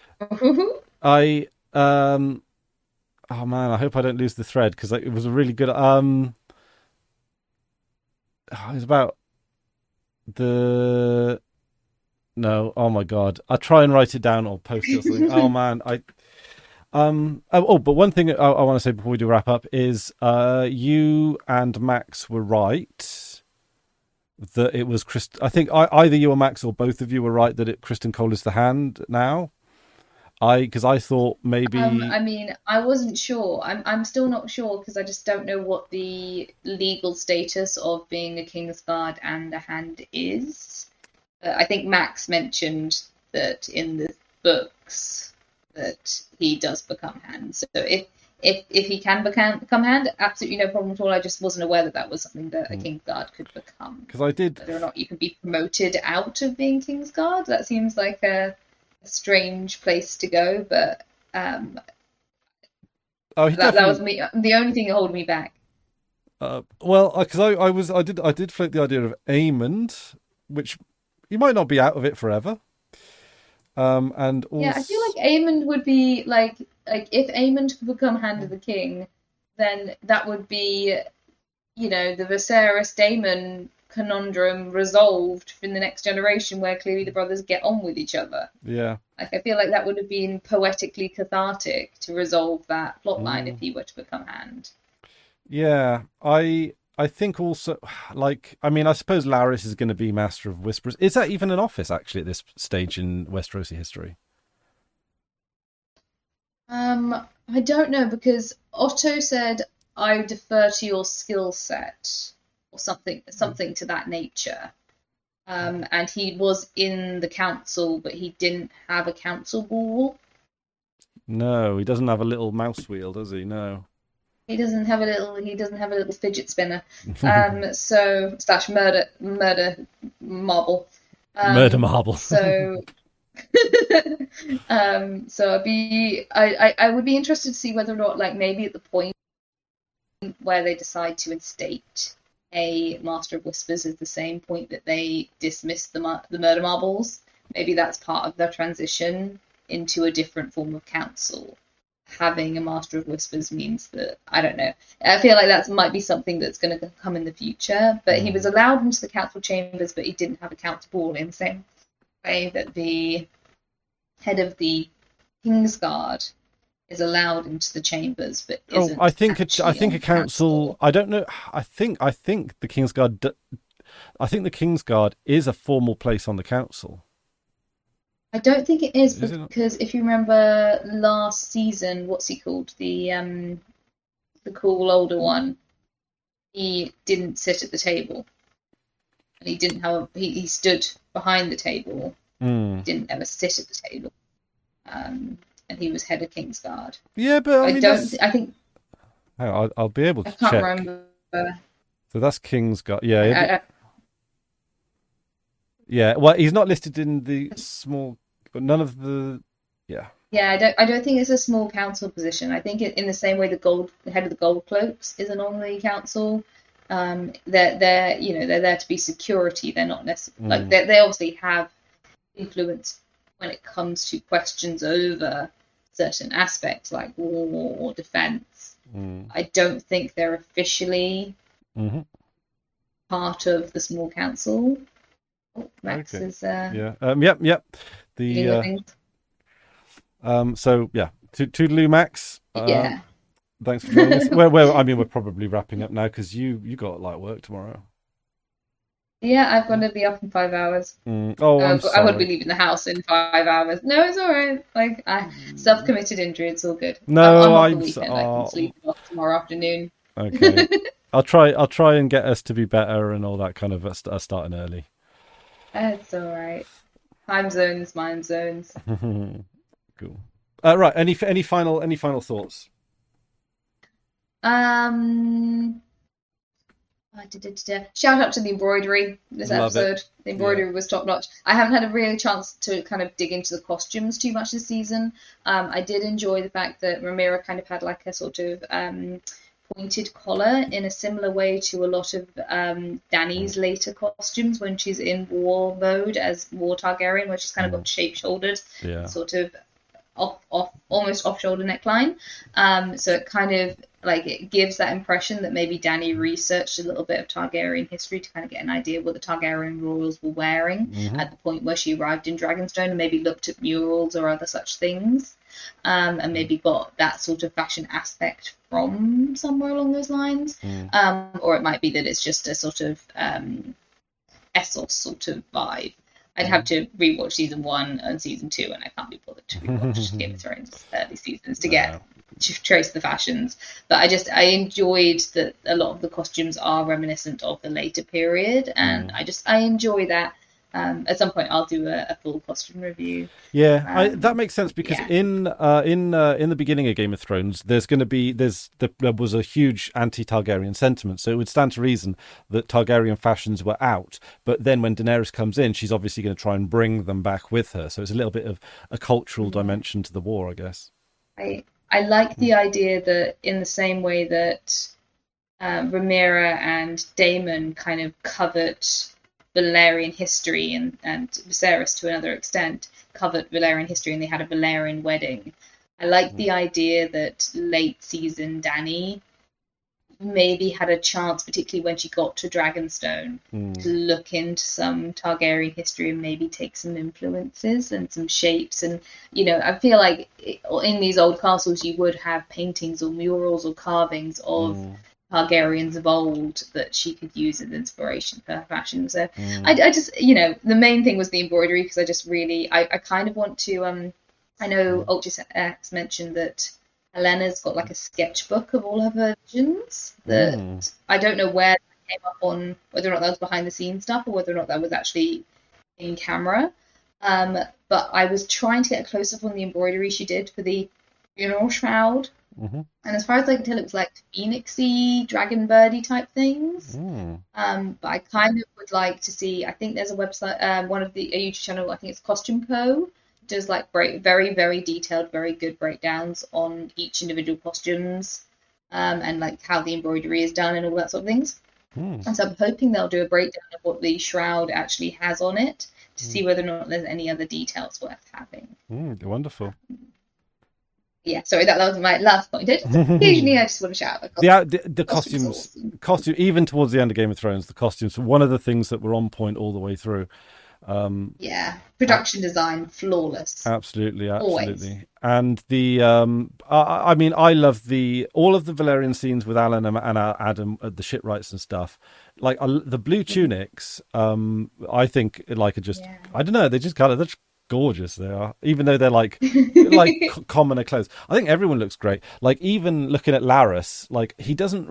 man, I hope I don't lose the thread because it was a really good. It was about the. No, oh my god! I'll try and write it down or post it or something. Oh man, but one thing I want to say before we do wrap up is, you and Max were right that it was I think either you or Max or both of you were right that Criston Cole is the Hand now. Because I thought maybe. I mean, I wasn't sure. I'm still not sure because I just don't know what the legal status of being a Kingsguard and a Hand is. I think Max mentioned that in the books that he does become Hand. So if he can become Hand, absolutely no problem at all. I just wasn't aware that was something that a Kingsguard could become. Because I did. Whether or not you can be promoted out of being Kingsguard, that seems like a strange place to go, but that was me. The only thing that held me back. Well, because I did float the idea of Aemond, which he might not be out of it forever. And also... yeah, I feel like Aemond would be like if Aemond could become Hand of the King, then that would be, the Viserys Daemon conundrum resolved in the next generation, where clearly the brothers get on with each other. Yeah, like I feel like that would have been poetically cathartic to resolve that plotline if he were to become Hand. Yeah, I think also, I suppose Larys is going to be Master of Whispers. Is that even an office actually at this stage in Westerosi history? I don't know, because Otto said, I defer to your skill set, or something to that nature. And he was in the council, but he didn't have a council ball. No, he doesn't have a little mouse wheel, does he? No. He doesn't have a little fidget spinner. So / murder marble. Murder marble. So so I would be interested to see whether or not, maybe at the point where they decide to instate a Master of Whispers is the same point that they dismiss the murder marbles. Maybe that's part of their transition into a different form of council. Having a Master of Whispers means that, I don't know. I feel like that might be something that's going to come in the future. But he was allowed into the council chambers, but he didn't have a council ball in the same way that the head of the Kingsguard is allowed into the chambers, but isn't. I think a council. I don't know. I think the Kingsguard. I think the Kingsguard is a formal place on the council. I don't think it is because if you remember last season, what's he called? The cool older one. He didn't sit at the table, and he didn't have. He stood behind the table. He didn't ever sit at the table. And he was head of Kingsguard. Yeah, but I mean, I think. I'll be able to check. I can't remember. So that's Kingsguard. Yeah. Yeah. Well, he's not listed in the small. None of the. Yeah. Yeah, I don't think it's a small council position. I think in the same way the head of the Gold Cloaks is an honorary council. They're there to be security. They're not necessarily they obviously have influence when it comes to questions over certain aspects like war or defense. I don't think they're officially part of the small council. Oh, Max is yep. So yeah, toodaloo, Max. Yeah. Thanks for joining us. Well, I mean, we're probably wrapping up now because you got like work tomorrow. Yeah, I've got to be up in 5 hours. Oh, I'm sorry. I would be leaving the house in 5 hours. No, it's all right. Like, self-committed injury, it's all good. No, I'm off the weekend. I can sleep off tomorrow afternoon. Okay. I'll try and get us to be better and all that kind of starting early. It's all right. Time zones, mind zones. Cool. Right. Any final thoughts? Shout out to the embroidery this episode. The embroidery was top notch. I haven't had a real chance to kind of dig into the costumes too much this season. I did enjoy the fact that Rhaenyra kind of had like a sort of pointed collar in a similar way to a lot of Dany's later costumes when she's in war mode as War Targaryen, where she's kind of got shape-shouldered, sort of almost off-shoulder neckline. So it kind of like it gives that impression that maybe Dany researched a little bit of Targaryen history to kind of get an idea of what the Targaryen royals were wearing at the point where she arrived in Dragonstone, and maybe looked at murals or other such things, and maybe got that sort of fashion aspect from somewhere along those lines. Or it might be that it's just a sort of Essos sort of vibe. I'd have to rewatch season 1 and season 2, and I can't be bothered to rewatch Game of Thrones early seasons to trace the fashions. But I enjoyed that a lot of the costumes are reminiscent of the later period, and I enjoy that. At some point, I'll do a full costume review. Yeah, that makes sense because in the beginning of Game of Thrones, there was a huge anti-Targaryen sentiment, so it would stand to reason that Targaryen fashions were out. But then when Daenerys comes in, she's obviously going to try and bring them back with her. So it's a little bit of a cultural dimension to the war, I guess. I like the idea that in the same way that Rhaenyra and Daemon kind of covered Valyrian history, and Viserys to another extent covered Valyrian history, and they had a Valyrian wedding. I like the idea that late season Dany maybe had a chance, particularly when she got to Dragonstone, to look into some Targaryen history and maybe take some influences and some shapes. And, I feel like in these old castles you would have paintings or murals or carvings of Targaryens of old that she could use as inspiration for her fashion. So I just, the main thing was the embroidery, because I just really, I kind of want to, I know Ultra X mentioned that Helena's got like a sketchbook of all her visions that I don't know where that came up on, whether or not that was behind the scenes stuff or whether or not that was actually in camera. But I was trying to get a close up on the embroidery she did for the funeral shroud. And as far as I can tell, it was like phoenixy, dragon birdy type things. But I kind of would like to see, I think there's a website, one of a YouTube channel, I think it's Costume Co, does like very, very detailed, very good breakdowns on each individual costumes, and like how the embroidery is done and all that sort of things. And so I'm hoping they'll do a breakdown of what the shroud actually has on it to see whether or not there's any other details worth having. Wonderful. Yeah, sorry, that was my last point. Occasionally, I just want to shout out the costumes. Even towards the end of Game of Thrones, the costumes were one of the things that were on point all the way through. Production design flawless. Absolutely. Always. And the I mean, I love all of the Valyrian scenes with Alan and Adam, the shipwrights and stuff. Like the blue tunics, I think like are just I don't know, they're just gorgeous they are, even though they're like commoner clothes. I think everyone looks great. Like even looking at Larys, like he doesn't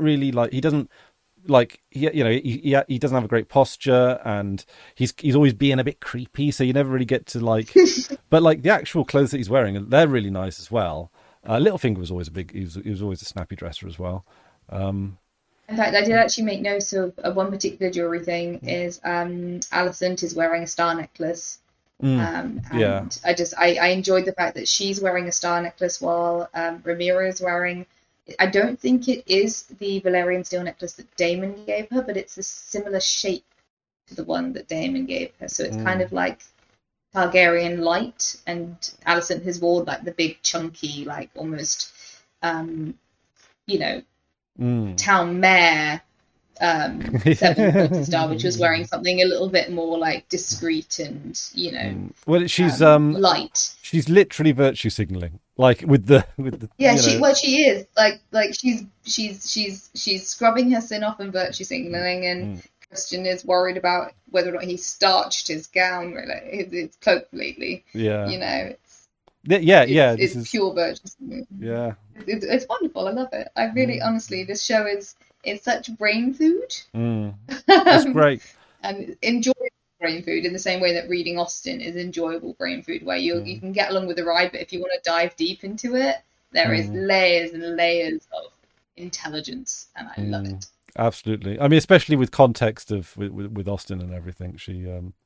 have a great posture, and he's always being a bit creepy, so you never really get to like but like the actual clothes that he's wearing, they're really nice as well. Littlefinger was always he was always a snappy dresser as well. In fact, I did actually make notes of one particular jewelry thing. Is Alicent is wearing a star necklace. And I enjoyed the fact that she's wearing a star necklace while Rhaenyra is wearing, I don't think it is the Valyrian steel necklace that Daemon gave her, but it's a similar shape to the one that Daemon gave her. So it's kind of like Targaryen light, and Alicent has worn like the big chunky, like almost, you know, town mare Seven Pointed Star, which was wearing something a little bit more like discreet and, you know, well, she's light. She's literally virtue signaling, like with the yeah. She is like she's scrubbing her sin off and virtue signaling, and Christian is worried about whether or not he starched his gown, his cloak lately. Yeah, you know. It's pure virtue signaling. Yeah, it's wonderful. I love it. I really, honestly, this show is such brain food. It's great. And enjoyable brain food in the same way that reading Austen is enjoyable brain food, where you can get along with the ride, but if you want to dive deep into it, there is layers and layers of intelligence, and I love it. Absolutely. I mean, especially with context of with Austen and everything. She,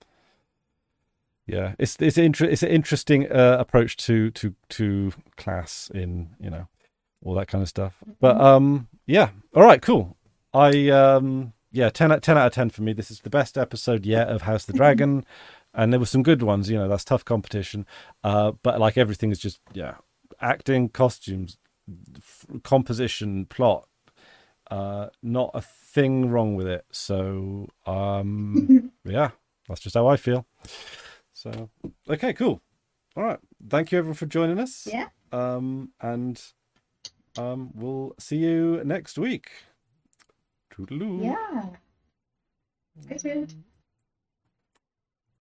it's an interesting approach to class in, you know, all that kind of stuff. But all right, cool. 10 out of 10 for me. This is the best episode yet of House of the Dragon, and there were some good ones. You know, that's tough competition. But like everything is just acting, costumes, composition, plot. Not a thing wrong with it. So that's just how I feel. So okay, cool. All right, thank you everyone for joining us. Yeah. And we'll see you next week. Toodaloo. Yeah. Stay tuned.